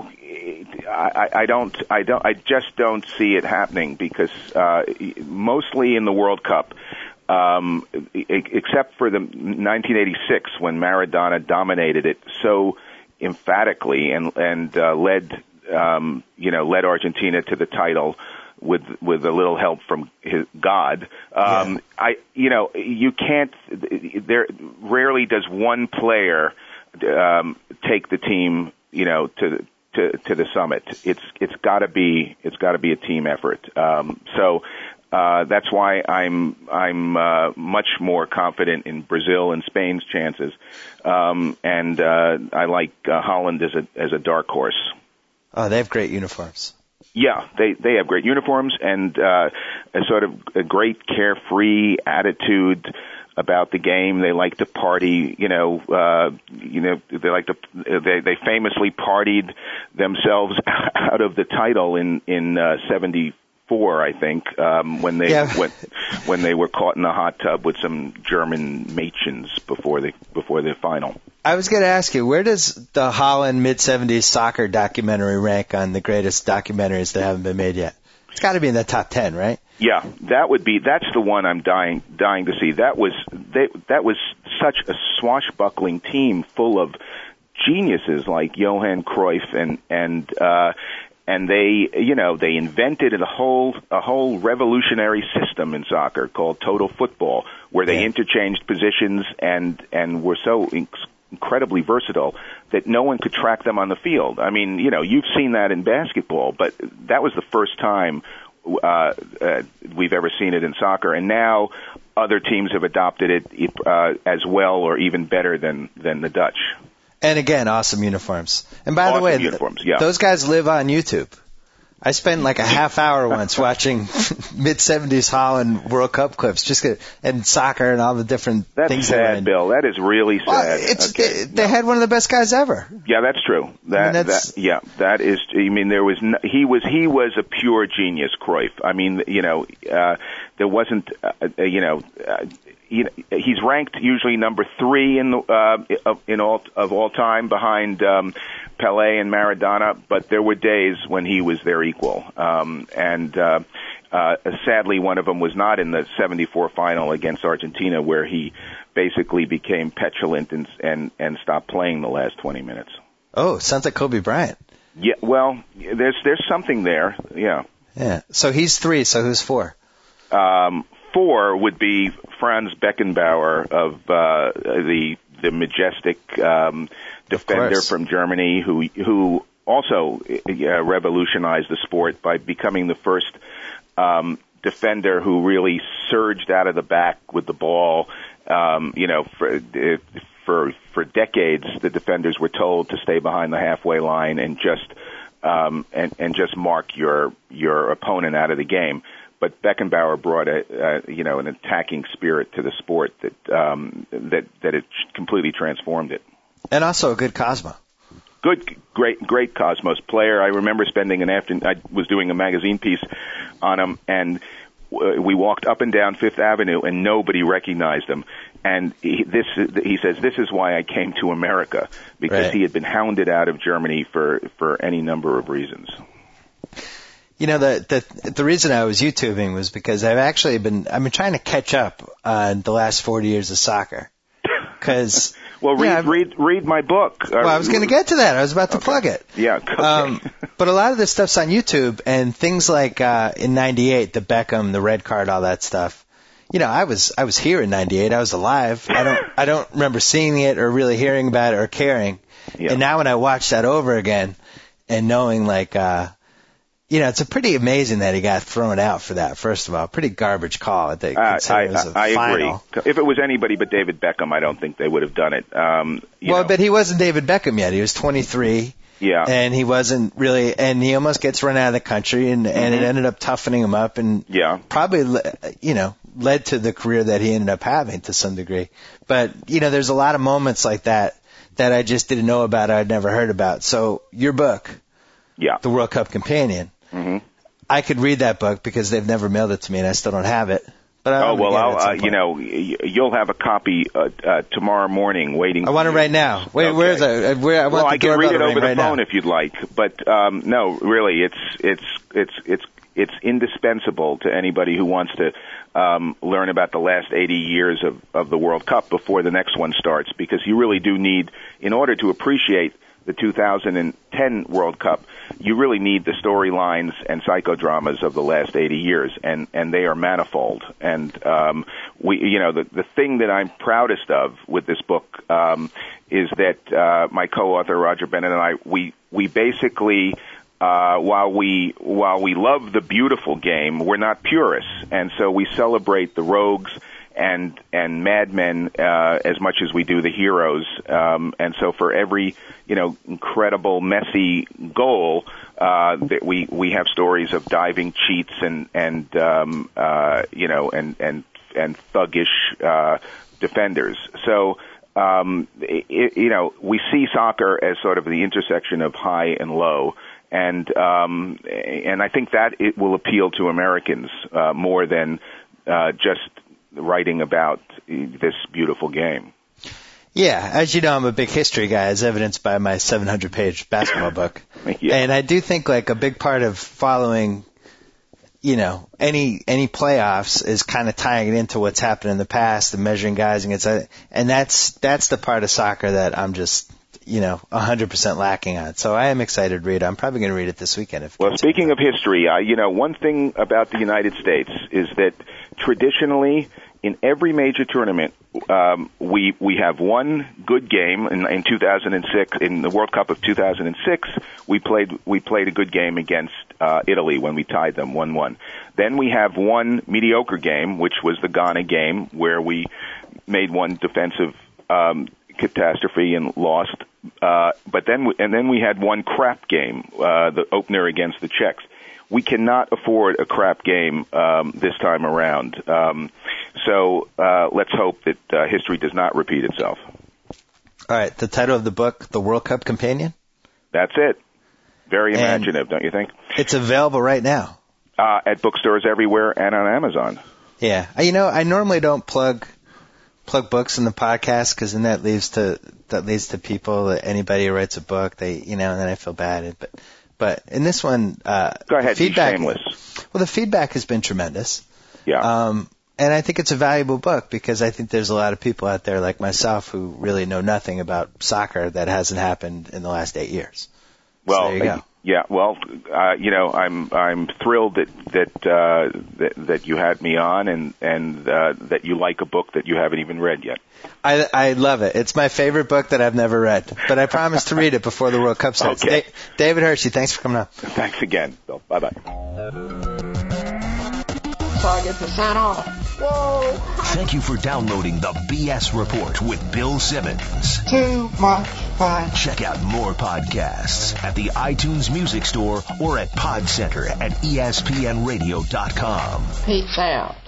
I, I don't, I don't, I just don't see it happening because uh, mostly in the World Cup. Um, except for the nineteen eighty-six when Maradona dominated it so emphatically and and uh, led um, you know led Argentina to the title with with a little help from his God. Um, yeah. I you know you can't there rarely does one player um, take the team you know to to to the summit. It's it's got to be it's got to be a team effort. Um, so. Uh, that's why I'm I'm uh, much more confident in Brazil and Spain's chances, um, and uh, I like uh, Holland as a as a dark horse. Oh, they have great uniforms. Yeah, they they have great uniforms and uh, a sort of a great carefree attitude about the game. They like to party, you know, uh, you know, they like to, they, they famously partied themselves out of the title in, in, uh, seventy-four, I think, um, when they, yeah. when, when they were caught in the hot tub with some German Mädchens before the, before the final. I was going to ask you, where does the Holland mid-seventies soccer documentary rank on the greatest documentaries that haven't been made yet? It's got to be in the top ten, right? Yeah, that would be. That's the one I'm dying dying to see. That was they, that was such a swashbuckling team full of geniuses like Johan Cruyff and and uh, and they you know they invented a whole a whole revolutionary system in soccer called total football, where they yeah. interchanged positions and and were so inc- incredibly versatile that no one could track them on the field. I mean, you know, you've seen that in basketball, but that was the first time uh, uh, we've ever seen it in soccer, and now other teams have adopted it uh, as well or even better than than the Dutch. And again, awesome uniforms. And by awesome the way, uniforms, yeah. those guys live on YouTube. I spent like a half hour once watching mid-seventies Holland World Cup clips, just get, and soccer and all the different that's things. That's sad, in. Bill. That is really sad. Well, it's, okay. they, they no. had one of the best guys ever. Yeah, that's true. That, I mean, that's, that yeah, that is. I mean, there was no, he was he was a pure genius, Cruyff. I mean, you know, uh, there wasn't, uh, you know. Uh, He, he's ranked usually number three in the, uh, in all of all time behind um, Pelé and Maradona, but there were days when he was their equal. Um, and uh, uh, sadly, one of them was not in the seventy-four final against Argentina, where he basically became petulant and and, and stopped playing the last twenty minutes. Oh, sounds like Kobe Bryant. Yeah, well, there's there's something there. Yeah. Yeah. So he's three. So who's four? Um, Four would be Franz Beckenbauer of uh, the the majestic um, defender from Germany, who who also uh, revolutionized the sport by becoming the first um, defender who really surged out of the back with the ball. Um, you know, for, for for decades, the defenders were told to stay behind the halfway line and just um, and and just mark your your opponent out of the game. But Beckenbauer brought a, uh, you know, an attacking spirit to the sport that um, that that it completely transformed it. And also a good Cosmo. Good, great, great Cosmos player. I remember spending an afternoon. I was doing a magazine piece on him, and we walked up and down Fifth Avenue, and nobody recognized him. And he, this, he says, this is why I came to America, because right. he had been hounded out of Germany for for any number of reasons. You know, the, the the reason I was YouTubing was because I've actually been I've been trying to catch up on the last forty years of soccer. Cause, well, read yeah, read read my book. Well, I was going to get to that. I was about to okay. plug it. Yeah. Okay. Um, but a lot of this stuff's on YouTube, and things like uh, in ninety-eight, the Beckham, the red card, all that stuff. You know, I was I was here in ninety-eight. I was alive. I don't I don't remember seeing it or really hearing about it or caring. Yeah. And now when I watch that over again, and knowing like. Uh, You know, it's a pretty amazing that he got thrown out for that, first of all. Pretty garbage call, I think. Uh, I, it was a I, I final. agree. If it was anybody but David Beckham, I don't think they would have done it. Um, you well, know. but he wasn't David Beckham yet. He was twenty-three. Yeah. And he wasn't really, and he almost gets run out of the country, and, mm-hmm. and it ended up toughening him up, and yeah. probably, you know, led to the career that he ended up having to some degree. But, you know, there's a lot of moments like that that I just didn't know about, I'd never heard about. So your book, yeah, The World Cup Companion, mm-hmm. I could read that book because they've never mailed it to me, and I still don't have it. But I oh well, I'll, uh, you know, you'll have a copy uh, uh, tomorrow morning waiting. I want it right now. Wait, okay. where is it? Where, I want well, the I can read it over the right phone now. if you'd like. But um, no, really, it's it's it's it's it's indispensable to anybody who wants to um, learn about the last eighty years of, of the World Cup before the next one starts, because you really do need, in order to appreciate the two thousand ten World Cup, you really need the storylines and psychodramas of the last eighty years, and, and they are manifold. And um, we, you know, the the thing that I'm proudest of with this book um, is that uh, my co-author Roger Bennett and I, we we basically, uh, while we while we love the beautiful game, we're not purists, and so we celebrate the rogues and and madmen uh, as much as we do the heroes. Um, and so for every, you know, incredible, messy goal, uh, that we we have stories of diving cheats and and um, uh, you know and and and thuggish uh, defenders. So. Um, it, you know, we see soccer as sort of the intersection of high and low, and um, and I think that it will appeal to Americans uh, more than uh, just writing about this beautiful game. Yeah, as you know, I'm a big history guy, as evidenced by my seven hundred page basketball book. Yeah. And I do think like a big part of following, you know, any any playoffs is kind of tying it into what's happened in the past and measuring guys against, and that's that's the part of soccer that I'm just, you know, one hundred percent lacking on. So I am excited to read it. I'm probably going to read it this weekend. If well, speaking of history, uh, you know, one thing about the United States is that traditionally, in every major tournament, um, we we have one good game. In, in two thousand six, in the World Cup of two thousand six, we played we played a good game against uh, Italy when we tied them one one. Then we have one mediocre game, which was the Ghana game, where we made one defensive um, catastrophe and lost. Uh, but then we, and then we had one crap game, uh, the opener against the Czechs. We cannot afford a crap game um, this time around. Um, so uh, let's hope that uh, history does not repeat itself. All right, the title of the book, The World Cup Companion? That's it. Very And imaginative, don't you think? It's available right now. Uh, at bookstores everywhere and on Amazon. Yeah. You know, I normally don't plug plug books in the podcast because then that leads to that leads to people, that anybody who writes a book, they, you know, and then I feel bad. But But in this one, uh, go ahead, feedback, be shameless. Well, the feedback has been tremendous. Yeah. Um, and I think it's a valuable book because I think there's a lot of people out there like myself who really know nothing about soccer that hasn't happened in the last eight years. Well, so there you go. Yeah, well, uh, you know, I'm I'm thrilled that that uh, that, that you had me on, and and uh, that you like a book that you haven't even read yet. I I love it. It's my favorite book that I've never read, but I promise to read it before the World Cup starts. Okay. Da- David Hershey, thanks for coming on. Thanks again, Bill. Bye bye. So I get to sign off. Whoa! Thank you for downloading the B S Report with Bill Simmons. Too much fun. Check out more podcasts at the iTunes Music Store or at Pod Center at E S P N radio dot com. Peace out.